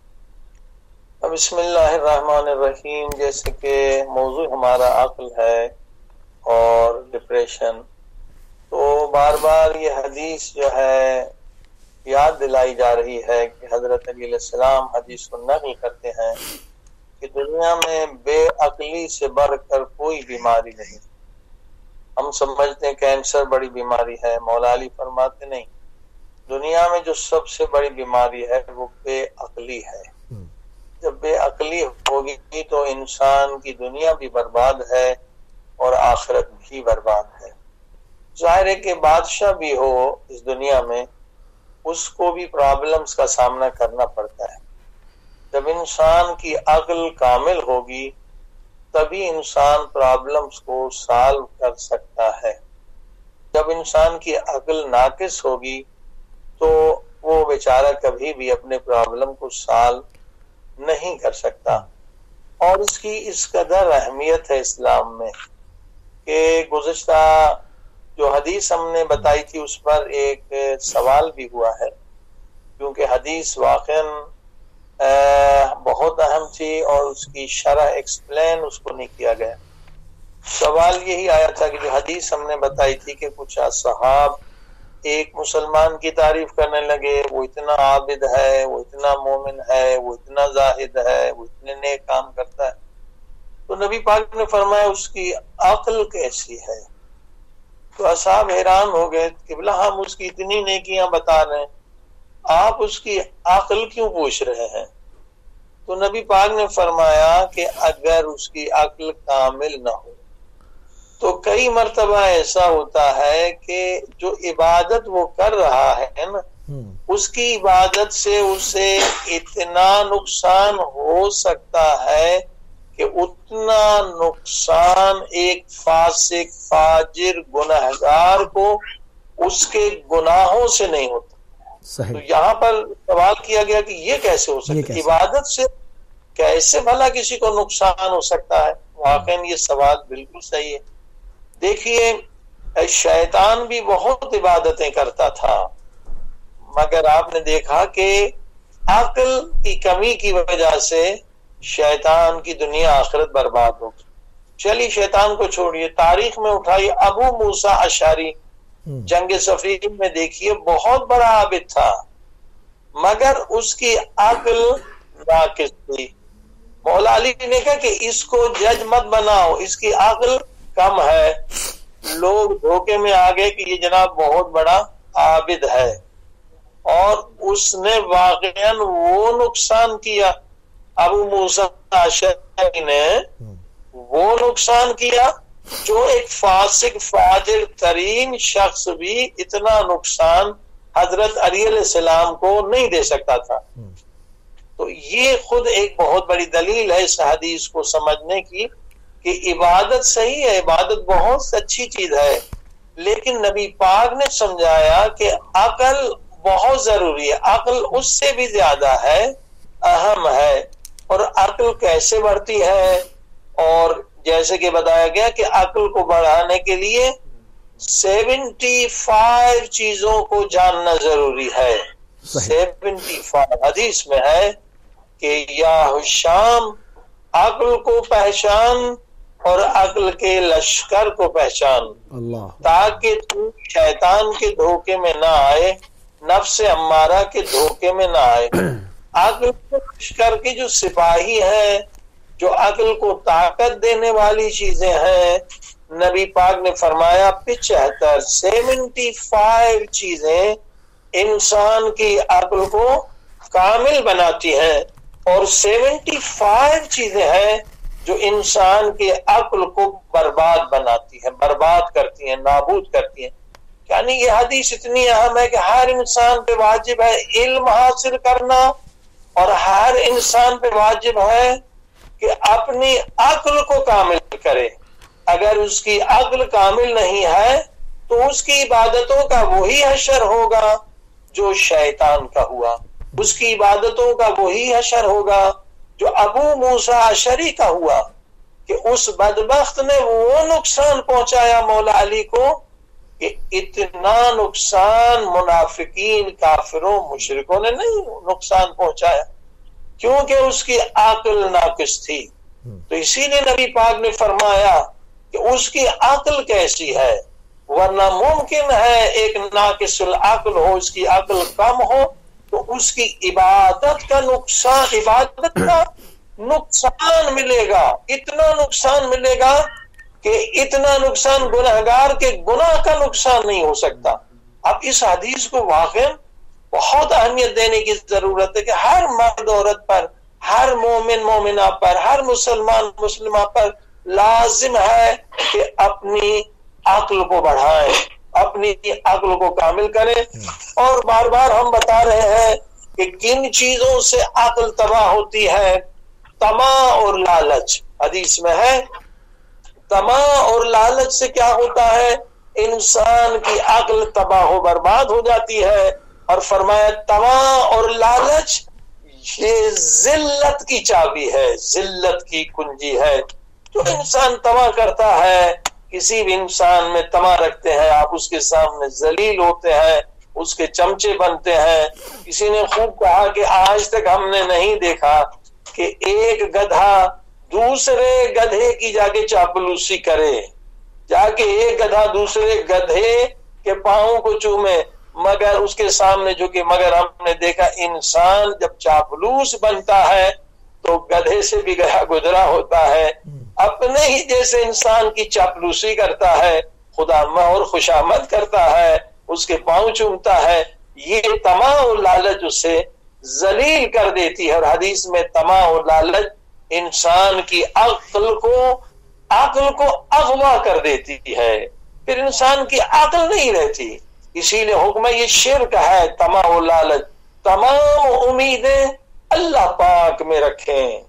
بسم اللہ الرحمن الرحیم. جیسے کہ موضوع ہمارا عقل ہے اور ڈپریشن، تو بار بار یہ حدیث جو ہے یاد دلائی جا رہی ہے کہ حضرت علی علیہ السلام حدیث کو نقل کرتے ہیں کہ دنیا میں بے عقلی سے بڑھ کر کوئی بیماری نہیں. ہم سمجھتے ہیں کینسر بڑی بیماری ہے، مولا علی فرماتے نہیں، دنیا میں جو سب سے بڑی بیماری ہے وہ بے عقلی ہے. جب بے عقلی ہوگی تو انسان کی دنیا بھی برباد ہے اور آخرت بھی برباد ہے. ظاہر ہے کہ بادشاہ بھی ہو اس دنیا میں، اس کو بھی پرابلمز کا سامنا کرنا پڑتا ہے. جب انسان کی عقل کامل ہوگی تبھی انسان پرابلمز کو سالو کر سکتا ہے. جب انسان کی عقل ناقص ہوگی تو وہ بیچارہ کبھی بھی اپنے پرابلم کو سالو نہیں کر سکتا. اور اس کی اس قدر اہمیت ہے اسلام میں کہ گزشتہ جو حدیث ہم نے بتائی تھی اس پر ایک سوال بھی ہوا ہے، کیونکہ حدیث واقعاً بہت اہم تھی اور اس کی شرح ایکسپلین اس کو نہیں کیا گیا. سوال یہی آیا تھا کہ جو حدیث ہم نے بتائی تھی کہ کچھ اصحاب ایک مسلمان کی تعریف کرنے لگے، وہ اتنا عابد ہے، وہ اتنا مومن ہے، وہ اتنا زاہد ہے، وہ اتنے نیک کام کرتا ہے. تو نبی پاک نے فرمایا اس کی عقل کیسی ہے؟ تو اصحاب حیران ہو گئے، قبلہ ہم اس کی اتنی نیکیاں بتا رہے ہیں، آپ اس کی عقل کیوں پوچھ رہے ہیں؟ تو نبی پاک نے فرمایا کہ اگر اس کی عقل کامل نہ ہو تو کئی مرتبہ ایسا ہوتا ہے کہ جو عبادت وہ کر رہا ہے نا، اس کی عبادت سے اسے اتنا نقصان ہو سکتا ہے کہ اتنا نقصان ایک فاسق فاجر گنہگار کو اس کے گناہوں سے نہیں ہوتا. صحیح. تو یہاں پر سوال کیا گیا کہ یہ کیسے ہو سکتا ہے، عبادت سے کیسے بھلا کسی کو نقصان ہو سکتا ہے؟ واقعا یہ سوال بالکل صحیح ہے. دیکھیے شیطان بھی بہت عبادتیں کرتا تھا، مگر آپ نے دیکھا کہ عقل کی کمی کی وجہ سے شیطان کی دنیا آخرت برباد ہو گئی. چلیے شیطان کو چھوڑیے، تاریخ میں اٹھائیے ابو موسیٰ اشعری، جنگ صفین میں دیکھیے بہت بڑا عابد تھا مگر اس کی عقل ناقص تھی. مولا علی نے کہا کہ اس کو جج مت بناؤ، اس کی عقل کم ہے. لوگ دھوکے میں آ گئے کہ یہ جناب بہت بڑا عابد ہے، اور اس نے واقعاً وہ نقصان کیا، ابو موسیٰ اشعری نے وہ نقصان کیا جو ایک فاسق فاجر ترین شخص بھی اتنا نقصان حضرت علی علیہ السلام کو نہیں دے سکتا تھا. تو یہ خود ایک بہت بڑی دلیل ہے اس حدیث کو سمجھنے کی کہ عبادت صحیح ہے، عبادت بہت اچھی چیز ہے، لیکن نبی پاک نے سمجھایا کہ عقل بہت ضروری ہے، عقل اس سے بھی زیادہ ہے، اہم ہے. اور عقل کیسے بڑھتی ہے؟ اور جیسے کہ بتایا گیا کہ عقل کو بڑھانے کے لیے سیونٹی فائیو چیزوں کو جاننا ضروری ہے. سیونٹی فائیو حدیث میں ہے کہ یا حشام عقل کو پہچان اور عقل کے لشکر کو پہچان، اللہ، تاکہ تو شیطان کے دھوکے میں نہ آئے، نفس امارہ کے دھوکے میں نہ آئے. عقل کو خوش کر کے جو سپاہی ہیں، جو عقل کو طاقت دینے والی چیزیں ہیں، نبی پاک نے فرمایا پچہتر سیونٹی فائیو چیزیں انسان کی عقل کو کامل بناتی ہیں، اور سیونٹی فائیو چیزیں ہیں جو انسان کے عقل کو برباد بناتی ہیں، برباد کرتی ہیں، نابود کرتی ہیں۔ یعنی یہ حدیث اتنی اہم ہے کہ ہر انسان پہ واجب ہے علم حاصل کرنا، اور ہر انسان پہ واجب ہے کہ اپنی عقل کو کامل کرے۔ اگر اس کی عقل کامل نہیں ہے تو اس کی عبادتوں کا وہی حشر ہوگا جو شیطان کا ہوا، اس کی عبادتوں کا وہی حشر ہوگا جو ابو موسیٰ اشعری کا ہوا، کہ اس بدبخت نے وہ نقصان پہنچایا مولا علی کو کہ اتنا نقصان منافقین، کافروں، مشرکوں نے نہیں نقصان پہنچایا، کیونکہ اس کی عقل ناقص تھی۔ تو اسی لیے نبی پاک نے فرمایا کہ اس کی عقل کیسی ہے، ورنہ ممکن ہے ایک ناقص العقل ہو، اس کی عقل کم ہو تو اس کی عبادت کا نقصان، عبادت کا نقصان ملے گا، اتنا نقصان ملے گا کہ اتنا نقصان گنہگار کے گناہ کا نقصان نہیں ہو سکتا۔ اب اس حدیث کو واقعی بہت اہمیت دینے کی ضرورت ہے کہ ہر مرد عورت پر، ہر مومن مومنہ پر، ہر مسلمان مسلمہ پر لازم ہے کہ اپنی عقل کو بڑھائیں، اپنی عقل کو کامل کریں۔ اور بار بار ہم بتا رہے ہیں کہ کن چیزوں سے عقل تباہ ہوتی ہے، طمع اور لالچ۔ حدیث میں ہے طمع اور لالچ سے کیا ہوتا ہے، انسان کی عقل تباہ و برباد ہو جاتی ہے۔ اور فرمایا طمع اور لالچ یہ ذلت کی چابی ہے، ذلت کی کنجی ہے۔ جو انسان طمع کرتا ہے، کسی بھی انسان میں طمع رکھتے ہیں، آپ اس کے سامنے ذلیل ہوتے ہیں، اس کے چمچے بنتے ہیں۔ کسی نے خوب کہا کہ آج تک ہم نے نہیں دیکھا کہ ایک گدھا دوسرے گدھے کی جا کے چاپلوسی کرے، جا کے ایک گدھا دوسرے گدھے کے پاؤں کو چومے، مگر اس کے سامنے جو کہ مگر ہم نے دیکھا انسان جب چاپلوس بنتا ہے تو گدھے سے بھی گیا گزرا ہوتا ہے، اپنے ہی جیسے انسان کی چاپلوسی کرتا ہے، خدا اور خوشامد کرتا ہے، اس کے پاؤں چومتا ہے۔ یہ طمع اور لالچ اسے ذلیل کر دیتی ہے۔ اور حدیث میں طمع اور لالچ انسان کی عقل کو عقل کو اغوا کر دیتی ہے، پھر انسان کی عقل نہیں رہتی۔ اسی لیے حکم یہ شرک ہے، طمع و لالچ۔ تمام امیدیں اللہ پاک میں رکھیں،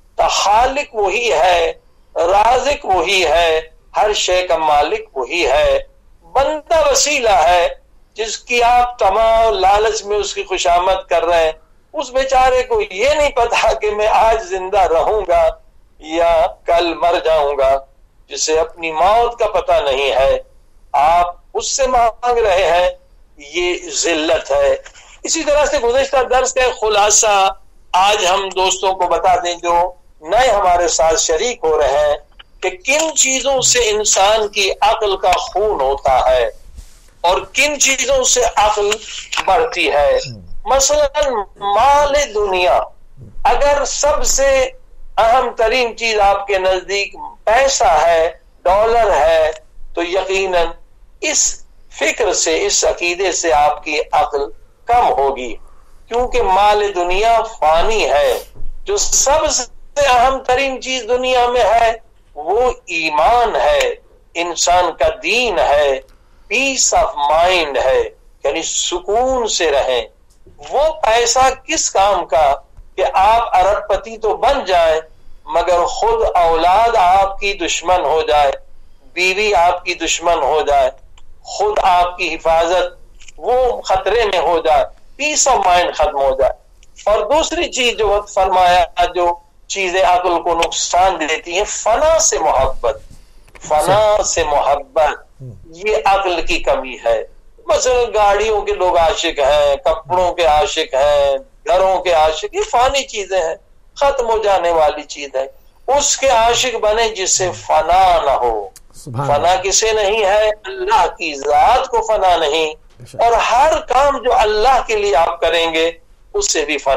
خالق وہی ہے، رازق وہی ہے، ہر شے کا مالک وہی ہے، بندہ وسیلہ ہے جس کی آپ طمع و لالچ میں اس کی خوشامد کر رہے ہیں۔ اس بیچارے کو یہ نہیں پتا کہ میں آج زندہ رہوں گا یا کل مر جاؤں گا، جسے اپنی موت کا پتہ نہیں ہے، آپ اس سے مانگ رہے ہیں، یہ ذلت ہے۔ اسی طرح سے گزشتہ درس کا خلاصہ آج ہم دوستوں کو بتا دیں جو نئے ہمارے ساتھ شریک ہو رہے ہیں کہ کن چیزوں سے انسان کی عقل کا خون ہوتا ہے اور کن چیزوں سے عقل بڑھتی ہے۔ مثلا مال دنیا، اگر سب سے اہم ترین چیز آپ کے نزدیک پیسہ ہے، ڈالر ہے، تو یقیناً اس فکر سے، اس عقیدے سے آپ کی عقل کم ہوگی، کیونکہ مال دنیا فانی ہے۔ جو سب سے اہم ترین چیز دنیا میں ہے وہ ایمان ہے، انسان کا دین ہے، پیس آف مائنڈ ہے، یعنی سکون سے رہیں۔ وہ پیسہ کس کام کا کہ آپ ارب پتی تو بن جائیں مگر خود اولاد آپ کی دشمن ہو جائے، بیوی آپ کی دشمن ہو جائے، خود آپ کی حفاظت وہ خطرے میں ہو جائے، پیس آف مائنڈ ختم ہو جائے۔ اور دوسری چیز جو فرمایا، جو چیزیں عقل کو نقصان دیتی ہیں، فنا سے محبت، فنا سے محبت یہ عقل کی کمی ہے۔ مثلا گاڑیوں کے لوگ عاشق ہیں، کپڑوں کے عاشق ہیں، گھروں کے عاشق، یہ فانی چیزیں ہیں، ختم ہو جانے والی چیز ہے۔ اس کے عاشق بنے جس سے فنا نہ ہو۔ فنا کسے نہیں ہے؟ اللہ کی ذات کو فنا نہیں، اور ہر کام جو اللہ کے لیے آپ کریں گے اس سے بھی فنا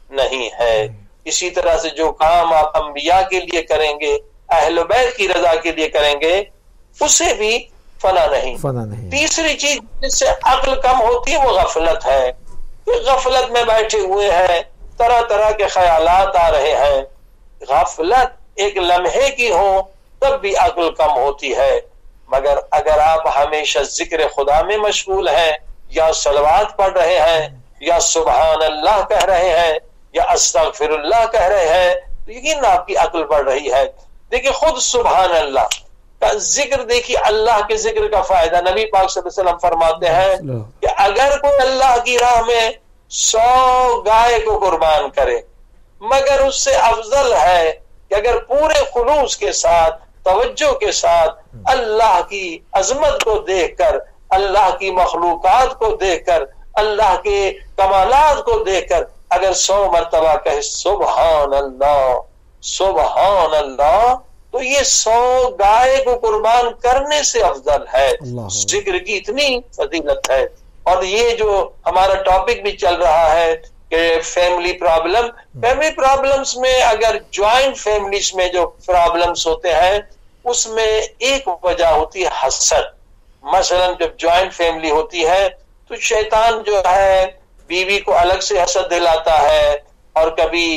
نہیں ہے. اسی طرح سے جو کام آپ انبیاء کے لیے کریں گے، اہل بیت کی رضا کے لیے کریں گے، اسے بھی فنا نہیں. فنا نہیں. تیسری چیز جس سے عقل کم ہوتی ہے وہ غفلت ہے. غفلت میں بیٹھے ہوئے ہیں، طرح طرح کے خیالات آ رہے ہیں. غفلت ایک لمحے کی ہو تب بھی عقل کم ہوتی ہے. مگر اگر آپ ہمیشہ ذکر خدا میں مشغول ہیں، یا صلوات پڑھ رہے ہیں، یا سبحان اللہ کہہ رہے ہیں، یا استغفر اللہ کہہ رہے ہیں، تو یقین آپ کی عقل بڑھ رہی ہے. دیکھیں خود سبحان اللہ کا ذکر، دیکھیے اللہ کے ذکر کا فائدہ نبی پاک صلی اللہ علیہ وسلم فرماتے ہیں کہ اگر کوئی اللہ کی راہ میں سو گائے کو قربان کرے، مگر اس سے افضل ہے کہ اگر پورے خلوص کے ساتھ، توجہ کے ساتھ اللہ کی عظمت کو دیکھ کر، اللہ کی مخلوقات کو دیکھ کر، اللہ کے کمالات کو دیکھ کر اگر سو مرتبہ کہے سبحان اللہ سبحان اللہ، تو یہ سو گائے کو قربان کرنے سے افضل ہے. ذکر کی اتنی فضیلت ہے. اور یہ جو ہمارا ٹاپک بھی چل رہا ہے کہ فیملی پرابلم، فیملی پرابلمز میں اگر جوائنٹ فیملیز میں جو پرابلمز ہوتے ہیں اس میں ایک وجہ ہوتی ہے حسد. مثلا جب جوائنٹ فیملی ہوتی ہے تو شیطان جو ہے بیوی کو الگ سے حسد دلاتا ہے، اور کبھی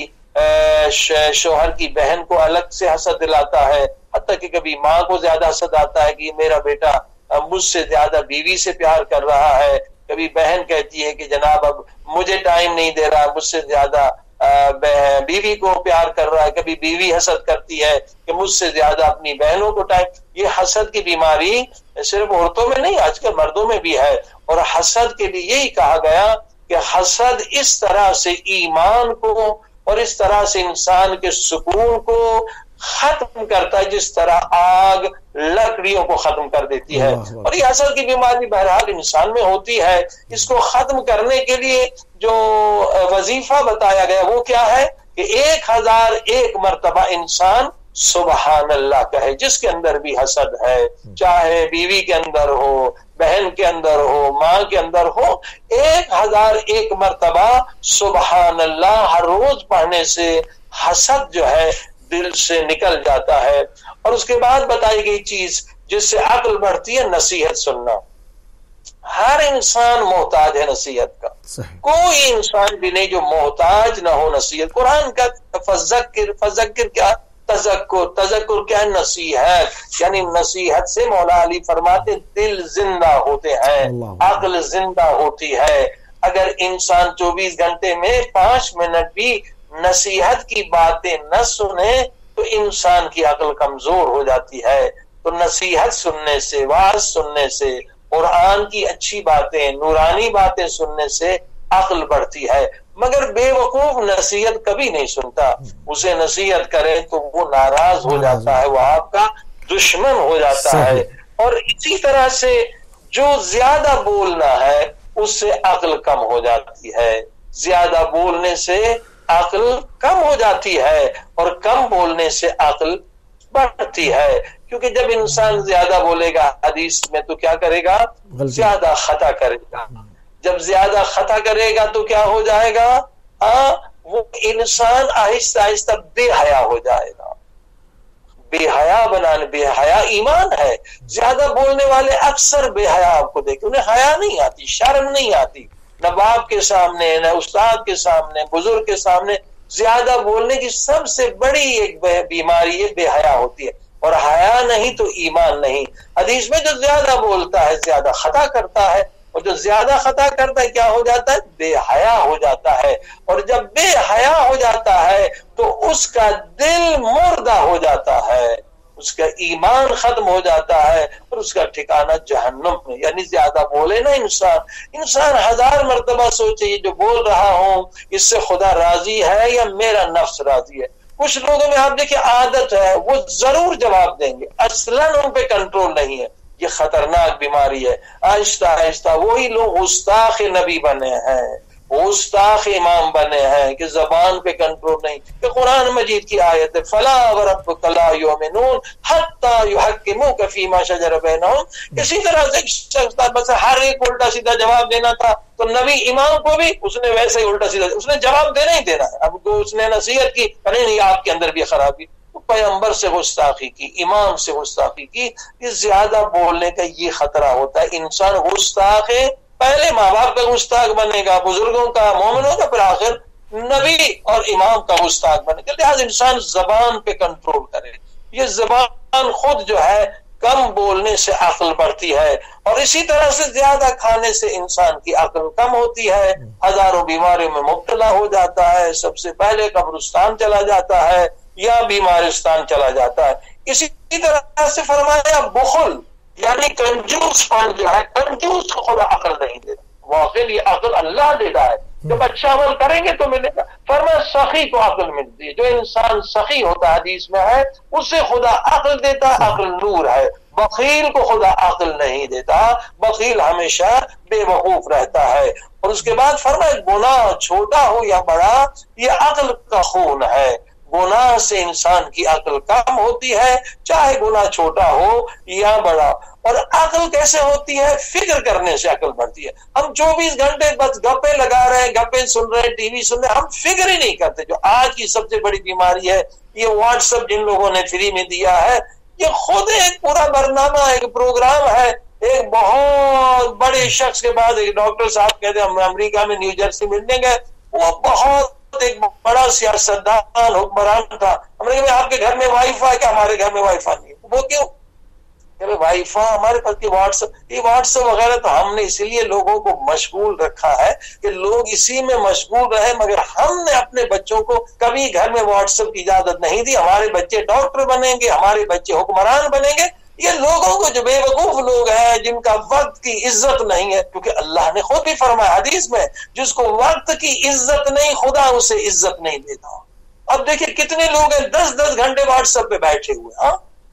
شوہر کی بہن کو الگ سے حسد دلاتا ہے، حتیٰ کہ کبھی ماں کو زیادہ حسد آتا ہے کہ میرا بیٹا مجھ سے زیادہ بیوی سے پیار کر رہا ہے. کبھی بہن کہتی ہے کہ جناب اب مجھے ٹائم نہیں دے رہا، مجھ سے زیادہ بیوی کو پیار کر رہا ہے. کبھی بیوی حسد کرتی ہے کہ مجھ سے زیادہ اپنی بہنوں کو ٹائم. یہ حسد کی بیماری صرف عورتوں میں نہیں، آج کل مردوں میں بھی ہے. اور حسد کے لیے یہی کہا گیا کہ حسد اس طرح سے ایمان کو اور اس طرح سے انسان کے سکون کو ختم کرتا ہے جس طرح آگ لکڑیوں کو ختم کر دیتی ہے. اور یہ حسد کی بیماری بہرحال انسان میں ہوتی ہے. اس کو ختم کرنے کے لیے جو وظیفہ بتایا گیا وہ کیا ہے کہ ایک ہزار ایک مرتبہ انسان سبحان اللہ کہے. جس کے اندر بھی حسد ہے، چاہے بیوی کے اندر ہو، بہن کے اندر ہو، ماں کے اندر ہو، ایک ہزار ایک مرتبہ سبحان اللہ ہر روز پڑھنے سے حسد جو ہے دل سے نکل جاتا ہے. اور اس کے بعد بتائی گئی چیز جس سے عقل بڑھتی ہے، نصیحت سننا. ہر انسان محتاج ہے نصیحت کا. کوئی انسان بھی نہیں جو محتاج نہ ہو نصیحت. قرآن کا فذکر فذکر کیا تذکر تذکر کیا ہے؟ نصیحت. یعنی نصیحت سے مولا علی فرماتے دل زندہ ہوتے ہیں، عقل زندہ ہوتی ہے. اگر انسان چوبیس گھنٹے میں پانچ منٹ بھی نصیحت کی باتیں نہ سنے تو انسان کی عقل کمزور ہو جاتی ہے. تو نصیحت سننے سے، وعظ سننے سے، قرآن کی اچھی باتیں، نورانی باتیں سننے سے عقل بڑھتی ہے. مگر بے وقوف نصیحت کبھی نہیں سنتا. اسے نصیحت کرے تو وہ ناراض ہو جاتا ہے، وہ آپ کا دشمن ہو جاتا ہے. اور اسی طرح سے جو زیادہ بولنا ہے اس سے عقل کم ہو جاتی ہے. زیادہ بولنے سے عقل کم ہو جاتی ہے اور کم بولنے سے عقل بڑھتی ہے. کیونکہ جب انسان زیادہ بولے گا حدیث میں تو کیا کرے گا؟ زیادہ خطا کرے گا. جب زیادہ خطا کرے گا تو کیا ہو جائے گا؟ آ, وہ انسان آہستہ آہستہ بے حیا ہو جائے گا. بے حیا بنانے، بے حیا ایمان ہے. زیادہ بولنے والے اکثر بے حیا آپ کو دیکھیں، انہیں حیا نہیں آتی، شرم نہیں آتی، نہ باپ کے سامنے، نہ استاد کے سامنے، بزرگ کے سامنے. زیادہ بولنے کی سب سے بڑی ایک بیماری یہ بے حیا ہوتی ہے. اور حیا نہیں تو ایمان نہیں. حدیث میں جو زیادہ بولتا ہے زیادہ خطا کرتا ہے، اور جو زیادہ خطا کرتا ہے کیا ہو جاتا ہے؟ بے حیا ہو جاتا ہے. اور جب بے حیا ہو جاتا ہے تو اس کا دل مردہ ہو جاتا ہے، اس کا ایمان ختم ہو جاتا ہے اور اس کا ٹھکانہ جہنم میں. یعنی زیادہ بولے نا انسان انسان ہزار مرتبہ سوچے یہ جو بول رہا ہوں اس سے خدا راضی ہے یا میرا نفس راضی ہے. کچھ لوگوں میں آپ دیکھیں عادت ہے، وہ ضرور جواب دیں گے، اصلاً ان پہ کنٹرول نہیں ہے. یہ خطرناک بیماری ہے. آہستہ آہستہ وہی لوگ گستاخ نبی بنے ہیں، گستاخ امام بنے ہیں کہ زبان پہ کنٹرول نہیں. کہ قرآن مجید کی آیت ہے فلا وربک لا یؤمنون حتی یحکموک فیما شجر بینہم. اسی طرح سے بس ہر ایک الٹا سیدھا جواب دینا تھا تو نبی امام کو بھی اس نے ویسے ہی الٹا سیدھا اس نے جواب دینا ہی دینا ہے. اب کو اس نے نصیحت کی نہیں نہیں آپ کے اندر بھی خرابی, پیغمبر سے گستاخی کی, امام سے گستاخی کی. یہ زیادہ بولنے کا یہ خطرہ ہوتا ہے. انسان گستاخ ہے, پہلے ماں باپ کا گستاخ بنے گا, بزرگوں کا, مومنوں کا, پھر آخر نبی اور امام کا گستاخ بنے گا. لہٰذا انسان زبان پہ کنٹرول کرے. یہ زبان خود جو ہے کم بولنے سے عقل بڑھتی ہے, اور اسی طرح سے زیادہ کھانے سے انسان کی عقل کم ہوتی ہے, ہزاروں بیماریوں میں مبتلا ہو جاتا ہے, سب سے پہلے قبرستان چلا جاتا ہے یا بیمارستان چلا جاتا ہے. اسی طرح سے فرمایا بخل یعنی کنجوس پن جو ہے, کنجوس کو خدا عقل نہیں دیتا. واقعی یہ عقل اللہ دیتا ہے, جب اچھا عمل کریں گے تو ملے گا. فرمایا سخی کو عقل ملتی ہے, جو انسان سخی ہوتا حدیث میں ہے اسے خدا عقل دیتا, عقل نور ہے. بخیل کو خدا عقل نہیں دیتا, بخیل ہمیشہ بے وقوف رہتا ہے. اور اس کے بعد فرمایا گناہ چھوٹا ہو یا بڑا یہ عقل کا خون ہے. گناہ سے انسان کی عقل کم ہوتی ہے, چاہے گناہ چھوٹا ہو یا بڑا. اور عقل کیسے ہوتی ہے؟ فکر کرنے سے عقل بڑھتی ہے. ہم چوبیس گھنٹے بس گپے لگا رہے ہیں, گپے سن رہے ہیں, ٹی وی سن رہے ہیں, ہم فکر ہی نہیں کرتے. جو آج کی سب سے بڑی بیماری ہے یہ واٹس ایپ جن لوگوں نے فری میں دیا ہے, یہ خود ایک پورا برنامہ, ایک پروگرام ہے. ایک بہت بڑے شخص کے بعد ایک ڈاکٹر صاحب کہتے ہیں ہم امریکہ میں نیو جرسی ملنے گئے, وہ بہت ایک بڑا سیاستدان حکمران تھا. ہم نے کہا آپ کے گھر میں وائی فائی, کیا ہمارے گھر میں وائی فائی نہیں ہے. وہ کیوں کہ وائی فائی ہمارے پاس یہ واٹس ایپ یہ واٹس ایپ وغیرہ تو ہم نے اسی لیے لوگوں کو مشغول رکھا ہے کہ لوگ اسی میں مشغول رہے, مگر ہم نے اپنے بچوں کو کبھی گھر میں واٹس ایپ کی اجازت نہیں دی. ہمارے بچے ڈاکٹر بنیں گے, ہمارے بچے حکمران بنیں گے. یہ لوگوں کو جو بے وقوف لوگ ہیں جن کا وقت کی عزت نہیں ہے, کیونکہ اللہ نے خود بھی فرمایا حدیث میں جس کو وقت کی عزت نہیں خدا اسے عزت نہیں دیتا. اب دیکھیں کتنے لوگ ہیں دس دس گھنٹے واٹس ایپ پہ بیٹھے ہوئے. ہاں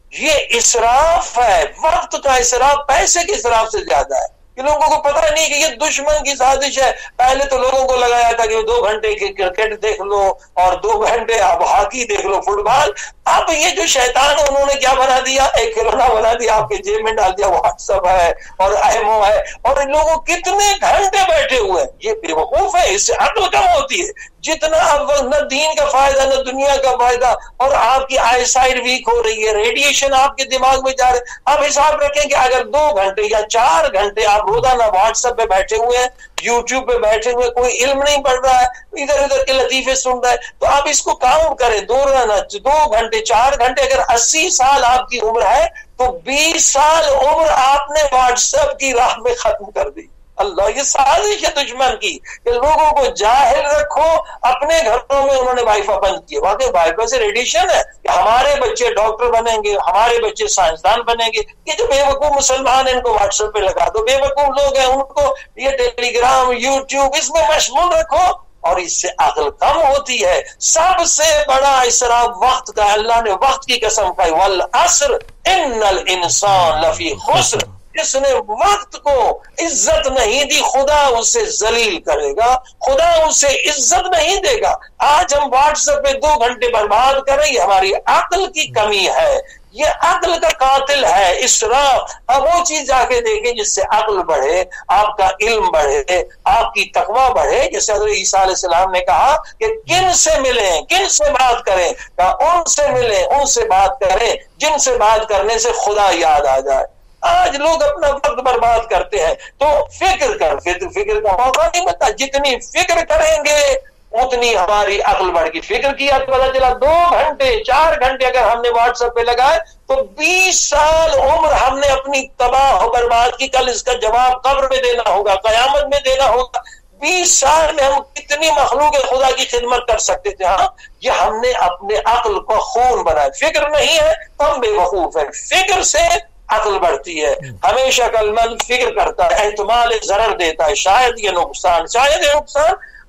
یہ اسراف ہے, وقت کا اسراف پیسے کے اسراف سے زیادہ ہے. کہ لوگوں کو پتہ نہیں کہ یہ دشمن کی سازش ہے. پہلے تو لوگوں کو لگایا تھا کہ دو گھنٹے کرکٹ دیکھ لو اور دو گھنٹے اب ہاکی دیکھ لو, فٹ بال. اب یہ جو شیطان انہوں نے کیا بنا دیا, ایک کھلونا بنا دیا, آپ کے جیب میں ڈال دیا, واٹس ایپ ہے اور ایمو ہے, اور ان لوگوں کتنے گھنٹے بیٹھے ہوئے ہیں. یہ بے وقوف ہے, اس سے عقل کم ہوتی ہے. جتنا اب نہ دین کا فائدہ نہ دنیا کا فائدہ, اور آپ کی آئی سائڈ ویک ہو رہی ہے, ریڈیشن آپ کے دماغ میں جا رہے. آپ حساب رکھیں کہ اگر دو گھنٹے یا چار گھنٹے آپ روزانہ واٹس ایپ پہ بیٹھے ہوئے ہیں, یوٹیوب پہ بیٹھے ہوئے, کوئی علم نہیں پڑھ رہا ہے, ادھر ادھر کے لطیفے سن رہا ہے, تو آپ اس کو کاؤنٹ کریں. دو دو گھنٹے چار گھنٹے, اگر اسی سال آپ کی عمر ہے تو بیس سال عمر آپ نے واٹس ایپ کی راہ میں ختم کر دی. اللہ, یہ سازش ہے دشمن کی کہ لوگوں کو جاہل رکھو. اپنے گھروں میں انہوں نے وائی فائی بند کیے. واقعی وائی فائی سے ریڈیشن ہے کہ ہمارے بچے ڈاکٹر بنیں گے, ہمارے بچے سائنسدان بنیں گے. یہ جو بے وقوف مسلمان ہیں ان کو واٹس ایپ پہ لگا دو, بے وقوف لوگ ہیں ان کو یہ ٹیلی گرام یوٹیوب اس میں مشغول رکھو, اور اس سے عقل کم ہوتی ہے. سب سے بڑا اسراف وقت کا, اللہ نے وقت کی قسم کھائی, والعصر ان الانسان لفی خسر. جس نے وقت کو عزت نہیں دی خدا اسے ذلیل کرے گا, خدا اسے عزت نہیں دے گا. آج ہم واٹس ایپ پہ دو گھنٹے برباد کریں, یہ ہماری عقل کی کمی ہے, یہ عقل کا قاتل ہے, اسراف. اب وہ چیز جا کے دیکھیں جس سے عقل بڑھے, آپ کا علم بڑھے, آپ کی تقوی بڑھے. جیسے حضرت عیسیٰ علیہ السلام نے کہا کہ کن سے ملیں, کن سے بات کریں, کہا ان سے ملیں, ان سے بات کریں جن سے بات کرنے سے خدا یاد آ جائے. آج لوگ اپنا وقت برباد کرتے ہیں. تو فکر کر, فکر فکر کا موقع نہیں ملتا. جتنی فکر کریں گے اتنی ہماری عقل بڑھ گئی. فکر کیا تو پتا چلا دو گھنٹے چار گھنٹے اگر ہم نے واٹس ایپ پہ لگائے تو بیس سال عمر ہم نے اپنی تباہ و برباد کی. کل اس کا جواب قبر میں دینا ہوگا, قیامت میں دینا ہوگا. بیس سال میں ہم کتنی مخلوق خدا کی خدمت کر سکتے تھے. ہاں یہ ہم نے اپنے عقل کو خون بنایا. فکر نہیں ہے تو ہم بے وقوف ہیں. فکر سے عقل بڑھتی ہے. ہمیشہ عقل مند فکر کرتا ہے, احتمال ضرر دیتا ہے, شاید یہ نقصان شاید یہ نقصان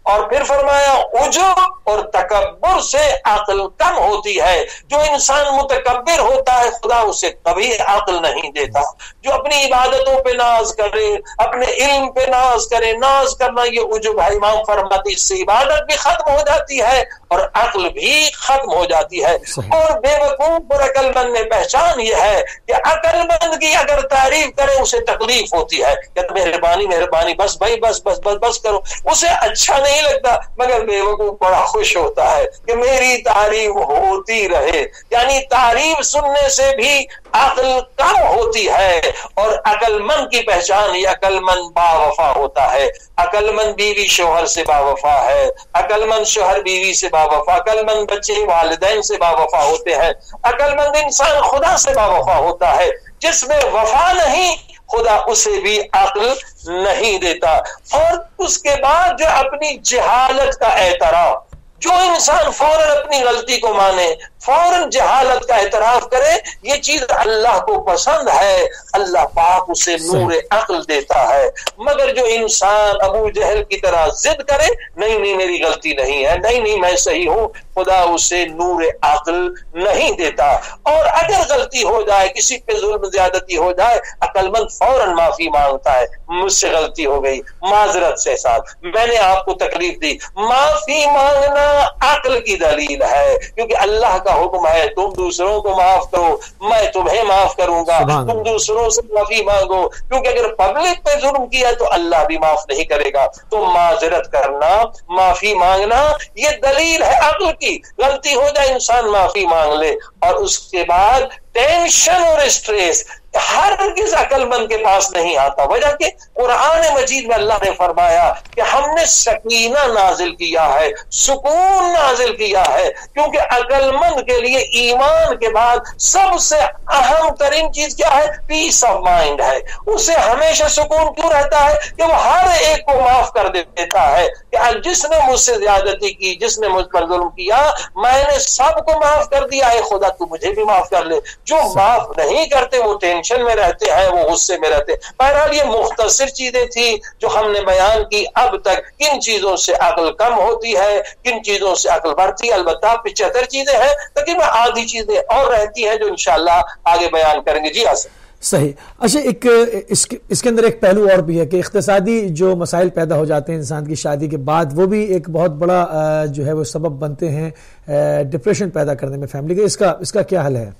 اور پھر فرمایا عجب اور تکبر سے عقل کم ہوتی ہے. جو انسان متکبر ہوتا ہے خدا اسے کبھی عقل نہیں دیتا. جو اپنی عبادتوں پہ ناز کرے، اپنے علم پہ ناز کرے، ناز کرنا یہ عجب ہے. امام فرماتے اس سے عبادت بھی ختم ہو جاتی ہے اور عقل بھی ختم ہو جاتی ہے. اور بے وقوف اور عقل مند میں پہچان یہ ہے کہ عقل مند کی اگر تعریف کرے اسے تکلیف ہوتی ہے کہ مہربانی مہربانی بس بھائی بس بس بس بس کرو. اسے اچھا نہیں لگتا، مگر بے وقوف بڑا خوش ہوتا ہے کہ میری تعریف ہوتی رہے. یعنی تعریف سننے سے بھی عقل کم ہوتی ہے. اور عقل مند کی پہچان یہ عقل مند با وفا ہوتا ہے. عقل مند بیوی شوہر سے با وفا ہے، عقل مند شوہر بیوی سے با وفا، عقل مند بچے والدین سے با وفا ہوتے ہیں. عقل مند انسان خدا سے با وفا ہوتا ہے. جس میں وفا نہیں خدا اسے بھی عقل نہیں دیتا. اور اس کے بعد جو اپنی جہالت کا اعتراف، جو انسان فوراً اپنی غلطی کو مانے، فوراً جہالت کا اعتراف کرے، یہ چیز اللہ کو پسند ہے. اللہ پاک اسے نور عقل دیتا ہے. مگر جو انسان ابو جہل کی طرح ضد کرے، نہیں نہیں میری غلطی نہیں ہے، نہیں نہیں میں صحیح ہوں، خدا اسے نور عقل نہیں دیتا. اور اگر غلطی ہو جائے، کسی پہ ظلم زیادتی ہو جائے، عقل مند فوراً معافی مانگتا ہے. مجھ سے غلطی ہو گئی، معذرت سے صاحب میں نے آپ کو تکلیف دی. معافی مانگنا عقل کی دلیل ہے، کیونکہ اللہ کا حکم ہے تم دوسروں کو معاف کرو، میں تمہیں معاف کروں گا. تم دوسروں سے معافی مانگو، کیونکہ اگر پبلک پہ ظلم کیا تو اللہ بھی معاف نہیں کرے گا. تو معذرت کرنا، معافی مانگنا یہ دلیل ہے عقل کی. غلطی ہو جائے انسان معافی مانگ لے. اور اس کے بعد ٹینشن اور اسٹریس ہرگز عقل مند کے پاس نہیں آتا. وجہ کہ قرآن مجید میں اللہ نے فرمایا کہ ہم نے سکینہ نازل کیا ہے، سکون نازل کیا ہے. کیونکہ عقل مند کے لیے ایمان کے بعد سب سے اہم ترین چیز کیا ہے؟ پیس آف مائنڈ ہے. اسے ہمیشہ سکون کیوں رہتا ہے؟ کہ وہ ہر ایک کو معاف کر دیتا ہے کہ جس نے مجھ سے زیادتی کی، جس نے مجھ پر ظلم کیا، میں نے سب کو معاف کر دیا ہے. خدا تو مجھے بھی معاف کر لے. جو معاف نہیں کرتے وہ ٹینشن میں رہتے ہیں، وہ غصے میں رہتے ہیں. بہرحال یہ مختصر چیزیں تھی جو ہم نے بیان کی اب تک. کن چیزوں سے عقل کم ہوتی ہے، کن چیزوں سے عقل بڑھتی ہے؟ البتہ پچہتر چیزیں ہیں، تقریباً آدھی چیزیں اور رہتی ہیں جو انشاءاللہ آگے بیان کریں گے. جی آسان صحیح. اچھا، ایک اس کے اس کے اندر ایک پہلو اور بھی ہے کہ اقتصادی جو مسائل پیدا ہو جاتے ہیں انسان کی شادی کے بعد، وہ بھی ایک بہت بڑا جو ہے وہ سبب بنتے ہیں ڈپریشن پیدا کرنے میں فیملی کے. اس کا اس کا کیا حل ہے؟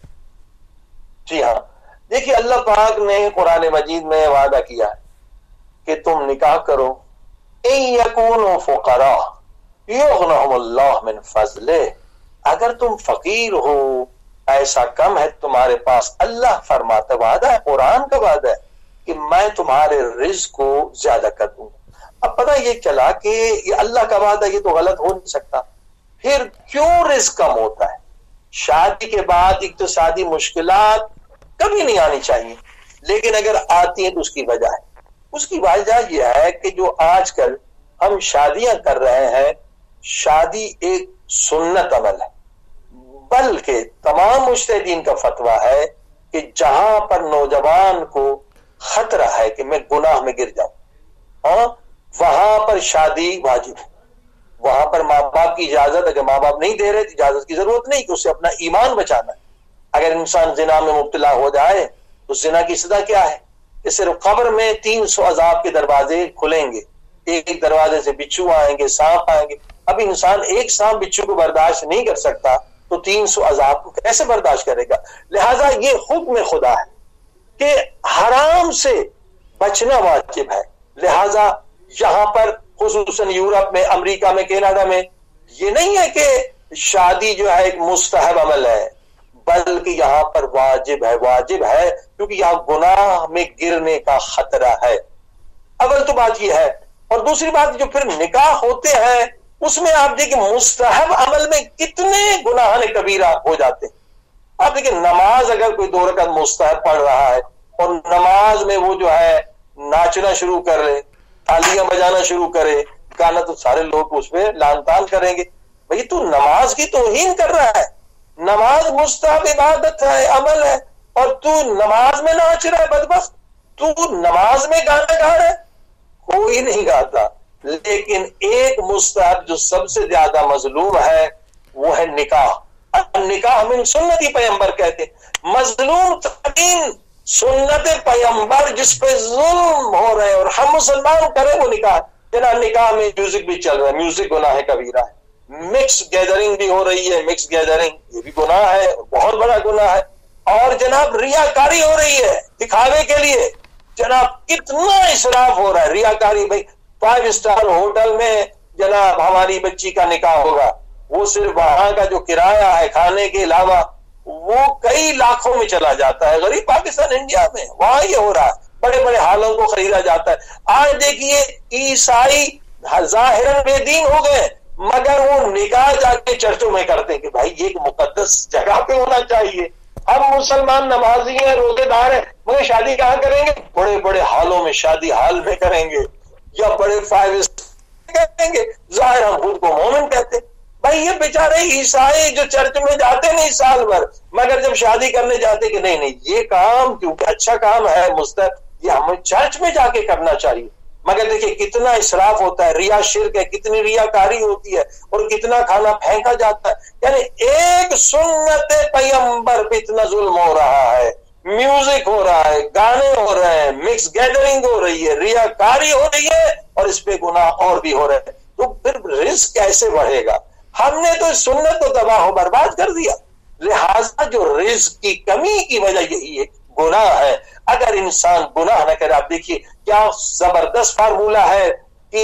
جی ہاں، دیکھیے اللہ پاک نے قرآن مجید میں وعدہ کیا ہے کہ تم نکاح کرو. ان یکونوا فقراء یغنہم اللہ من فضلہ. اگر تم فقیر ہو، ایسا کم ہے تمہارے پاس، اللہ فرماتا، وعدہ ہے، قرآن کا وعدہ ہے کہ میں تمہارے رزق کو زیادہ کر دوں. اب پتہ یہ چلا کہ یہ اللہ کا وعدہ، یہ تو غلط ہو نہیں سکتا. پھر کیوں رزق کم ہوتا ہے؟ شادی کے بعد اقتصادی مشکلات کبھی نہیں آنی چاہیے، لیکن اگر آتی ہیں تو اس کی وجہ ہے. اس کی وجہ یہ ہے کہ جو آج کل ہم شادیاں کر رہے ہیں، شادی ایک سنت عمل ہے، بلکہ تمام مجتہدین کا فتویٰ ہے کہ جہاں پر نوجوان کو خطرہ ہے کہ میں گناہ میں گر جاؤں، ہاں وہاں پر شادی واجب ہے. وہاں پر ماں باپ کی اجازت، اگر ماں باپ نہیں دے رہے تو اجازت کی ضرورت نہیں کہ اسے اپنا ایمان بچانا ہے. اگر انسان زنا میں مبتلا ہو جائے تو زنا کی سزا کیا ہے؟ کہ صرف قبر میں تین سو عذاب کے دروازے کھلیں گے. ایک دروازے سے بچھو آئیں گے، سانپ آئیں گے. اب انسان ایک سانپ بچھو کو برداشت نہیں کر سکتا تو تین سو عذاب کو کیسے برداشت کرے گا؟ لہذا یہ حکم خدا ہے کہ حرام سے بچنا واجب ہے. لہذا یہاں پر خصوصاً یورپ میں، امریکہ میں، کینیڈا میں یہ نہیں ہے کہ شادی جو ہے ایک مستحب عمل ہے، بلکہ یہاں پر واجب ہے. واجب ہے کیونکہ یہاں گناہ میں گرنے کا خطرہ ہے. اول تو بات یہ ہے. اور دوسری بات جو پھر نکاح ہوتے ہیں اس میں آپ دیکھیں مستحب عمل میں کتنے گناہ کبیرہ ہو جاتے ہیں. آپ دیکھیں نماز اگر کوئی دو رکعت مستحب پڑھ رہا ہے اور نماز میں وہ جو ہے ناچنا شروع کر لے، تالیاں بجانا شروع کرے، گانا، تو سارے لوگ اس پہ لان تان کریں گے. بھئی تو نماز کی توہین کر رہا ہے. نماز مستحب عبادت ہے، عمل ہے، اور تو نماز میں ناچ رہا ہے. بدبخت، تو نماز میں گانا گا رہا ہے. کوئی نہیں گاتا، لیکن ایک مستحب جو سب سے زیادہ مظلوم ہے وہ ہے نکاح. نکاح من سنتی پیغمبر کہتے ہیں. مظلوم ترین سنت پیغمبر جس پہ ظلم ہو رہے اور ہم مسلمان کریں وہ نکاح. جناب نکاح میں میوزک بھی چل رہا ہے, میوزک گناہ کبیرہ ہے. مکس گیدرنگ بھی ہو رہی ہے, مکس گیدرنگ یہ بھی گناہ ہے, بہت بڑا گناہ ہے. اور جناب ریاکاری ہو رہی ہے دکھاوے کے لیے. جناب کتنا اسراف ہو رہا ہے ریاکاری. بھائی فائیو اسٹار ہوٹل میں جناب ہماری بچی کا نکاح ہوگا, وہ صرف وہاں کا جو کرایہ ہے کھانے کے علاوہ وہ کئی لاکھوں میں چلا جاتا ہے. غریب پاکستان انڈیا میں وہاں یہ ہو رہا ہے, بڑے بڑے ہالوں کو خریدا جاتا ہے. آج دیکھیے عیسائی ظاہراً بے دین ہو گئے مگر وہ نکاح جا کے چرچوں میں کرتے ہیں کہ بھائی یہ ایک مقدس جگہ پہ ہونا چاہیے. ہم مسلمان نمازی ہیں, روزے دار ہیں, مگر شادی کہاں کریں گے؟ بڑے بڑے ہالوں میں, شادی ہال میں کریں گے یا بڑے فائیو اسٹار کریں گے. ظاہر ہم خود کو مومن کہتے. بھائی یہ بیچارے عیسائی جو چرچ میں جاتے نہیں سال بھر, مگر جب شادی کرنے جاتے کہ نہیں نہیں یہ کام کیونکہ اچھا کام ہے مستحب یہ ہمیں چرچ میں جا کے کرنا چاہیے. مگر دیکھیں کتنا اسراف ہوتا ہے, ریا شرک ہے, کتنی ریا کاری ہوتی ہے اور کتنا کھانا پھینکا جاتا ہے. یعنی ایک سنت پیغمبر پہ اتنا ظلم ہو رہا ہے, میوزک ہو رہا ہے, گانے ہو رہے ہیں, مکس گیدرنگ ہو رہی ہے, ریا کاری ہو رہی ہے اور اس پہ گناہ اور بھی ہو رہے ہیں. تو پھر رزق کیسے بڑھے گا؟ ہم نے تو سنت کو تباہ و برباد کر دیا. لہذا جو رزق کی کمی کی وجہ یہی ہے گناہ ہے. اگر انسان گناہ نہ کرے, آپ دیکھیے کیا زبردست فارمولہ ہے کہ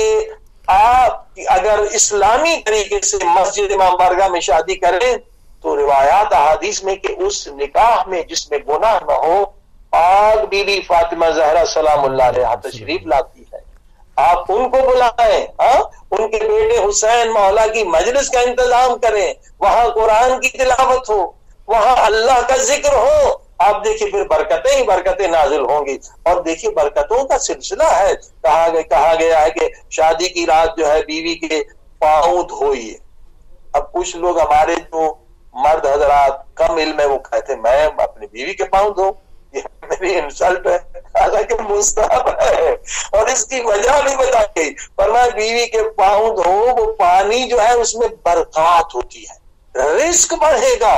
آپ اگر اسلامی طریقے سے مسجد امام بارگاہ میں شادی کریں تو روایات احادیث میں کہ اس نکاح میں جس میں گناہ نہ ہو پاک بی بی فاطمہ زہرا سلام اللہ علیہا تشریف لاتی ہے. آپ ان کو بلائیں, ہاں ان کے بیٹے حسین مولا کی مجلس کا انتظام کریں, وہاں قرآن کی تلاوت ہو, وہاں اللہ کا ذکر ہو. آپ دیکھیے پھر برکتیں ہی برکتیں نازل ہوں گی. اور دیکھیے برکتوں کا سلسلہ ہے. کہا گیا کہا گیا ہے کہ شادی کی رات جو ہے بیوی کے پاؤں دھوئیے. اب کچھ لوگ ہمارے جو مرد حضرات کم علم ہے وہ کہتے ہیں میں اپنی بیوی کے پاؤں دھو, یہ میری انسلٹ ہے, حالانکہ مستحب ہے. اور اس کی وجہ بھی بتا گئی, فرمایا بیوی کے پاؤں دھو, وہ پانی جو ہے اس میں برکات ہوتی ہے, رزق بڑھے گا.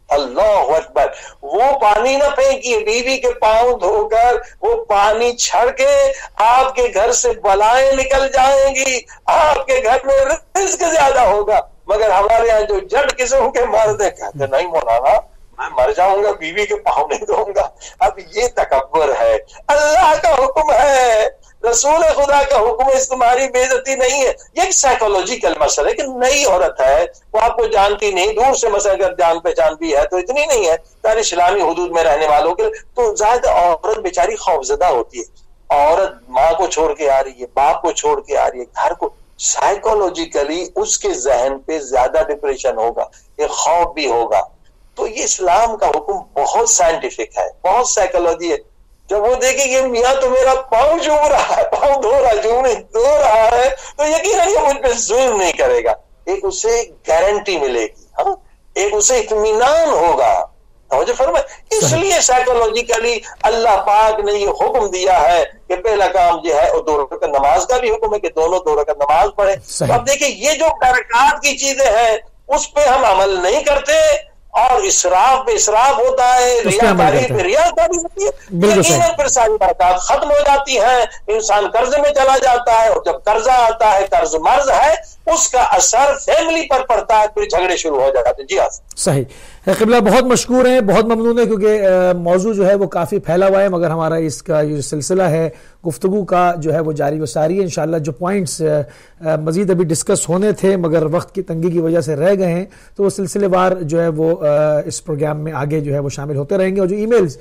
اللہ اکبر. وہ پانی نہ پھینکیے, بیوی کے پاؤں دھو کر وہ پانی چھڑ کے آپ کے گھر سے بلائیں نکل جائیں گی, آپ کے گھر میں رزق زیادہ ہوگا. مگر ہمارے یہاں جو جڑ قسم کے مرد ہیں کہتے نہیں مولانا میں مر جاؤں گا بیوی کے پاؤں نہیں دوں گا. اب یہ تکبر ہے. اللہ کا حکم ہے, رسول خدا کا حکم ہے, اس تمہاری بے عزتی نہیں ہے. یہ ایک سائیکولوجیکل مسئلہ ہے کہ نئی عورت ہے, وہ آپ کو جانتی نہیں, دور سے مثلا اگر جان پہچان بھی ہے تو اتنی نہیں ہے یعنی اسلامی حدود میں رہنے والوں کے, تو زائد عورت بیچاری خوفزدہ ہوتی ہے. عورت ماں کو چھوڑ کے آ رہی ہے, باپ کو چھوڑ کے آ رہی ہے, گھر کو, سائیکولوجیکلی اس کے ذہن پہ زیادہ ڈپریشن ہوگا, ایک خوف بھی ہوگا. تو یہ اسلام کا حکم بہت سائنٹیفک ہے, بہت سائیکولوجی ہے. جب وہ دیکھے کہ میاں تو میرا پاؤں چوم رہا ہے, پاؤں دھو رہا ہے, چوم نہیں دھو رہا ہے, تو یقیناً یہ مجھ پہ ظلم نہیں کرے گا. ایک اسے گارنٹی ملے گی, ہاں ایک اسے اطمینان ہوگا. مجھے فرمائے اس لیے سائیکولوجیکلی اللہ پاک نے یہ حکم دیا ہے کہ پہلا کام جو ہے اور دو رکعت نماز کا بھی حکم ہے کہ دونوں دو رکعت نماز پڑھیں. تو اب دیکھیں یہ جو برکات کی چیزیں ہیں اس پہ ہم عمل نہیں کرتے اور اسراف پہ اسراف ہوتا ہے, ریاکاری پہ ریاکاری ہوتی ہے, یقیناً پھر ساری برکات ختم ہو جاتی ہیں, انسان قرضے میں چلا جاتا ہے اور جب قرضہ آتا ہے, قرض مرض ہے, اس کا اثر فیملی پر پڑتا ہے, پھر جھگڑے شروع ہو جاتے ہیں. جی ہاں صحیح. قبلہ بہت مشکور ہیں, بہت ممنون ہے کیونکہ موضوع جو ہے وہ کافی پھیلا ہوا ہے, مگر ہمارا اس کا یہ سلسلہ ہے گفتگو کا جو ہے وہ جاری و ساری ہے. انشاءاللہ جو پوائنٹس مزید ابھی ڈسکس ہونے تھے مگر وقت کی تنگی کی وجہ سے رہ گئے ہیں تو وہ سلسلے وار جو ہے وہ اس پروگرام میں آگے جو ہے وہ شامل ہوتے رہیں گے. اور جو ای میلز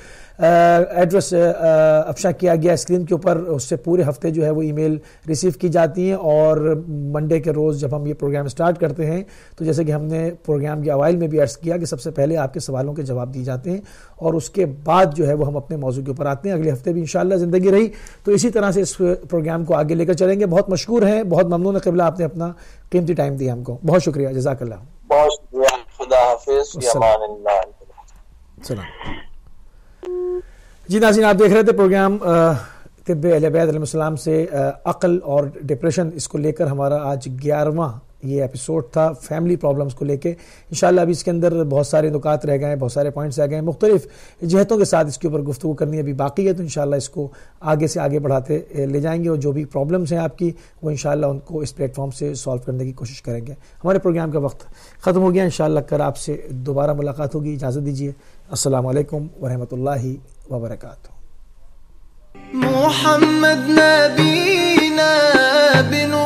ایڈریس افشا کیا گیا اسکرین کے اوپر, اس سے پورے ہفتے جو ہے وہ ای میل ریسیو کی جاتی ہیں. اور منڈے کے روز جب ہم یہ پروگرام سٹارٹ کرتے ہیں تو جیسے کہ ہم نے پروگرام کے اوائل میں بھی عرض کیا کہ سب سے پہلے آپ کے سوالوں کے جواب دیے جاتے ہیں اور اس کے بعد جو ہے وہ ہم اپنے موضوع کے اوپر آتے ہیں. اگلے ہفتے بھی انشاءاللہ زندگی رہی تو اسی طرح سے اس پروگرام کو آگے لے کر چلیں گے. بہت مشکور ہیں, بہت ممنون ہے قبلہ, آپ نے اپنا قیمتی ٹائم دیا ہم کو, بہت شکریہ, جزاک اللہ. بہت شکریہ, خدا حافظ, امان اللہ. سلام. جی ناظرین, آپ دیکھ رہے تھے پروگرام طب اہل بیت علیہ السلام سے عقل اور ڈپریشن، اس کو لے کر ہمارا آج گیارہواں یہ ایپیسوڈ تھا فیملی پرابلمس کو لے کے. انشاءاللہ ابھی اس کے اندر بہت سارے نکات رہ گئے ہیں، بہت سارے پوائنٹس رہ گئے ہیں، مختلف جہتوں کے ساتھ اس کے اوپر گفتگو کرنی ابھی باقی ہے. تو انشاءاللہ اس کو آگے سے آگے بڑھاتے لے جائیں گے، اور جو بھی پرابلمس ہیں آپ کی وہ انشاءاللہ ان کو اس پلیٹ فارم سے سالو کرنے کی کوشش کریں گے. ہمارے پروگرام کا وقت ختم ہو گیا. انشاءاللہ کل آپ سے دوبارہ ملاقات ہوگی. اجازت دیجیے. السلام علیکم ورحمۃ اللہ وبرکاتہ. محمد نبينا بنور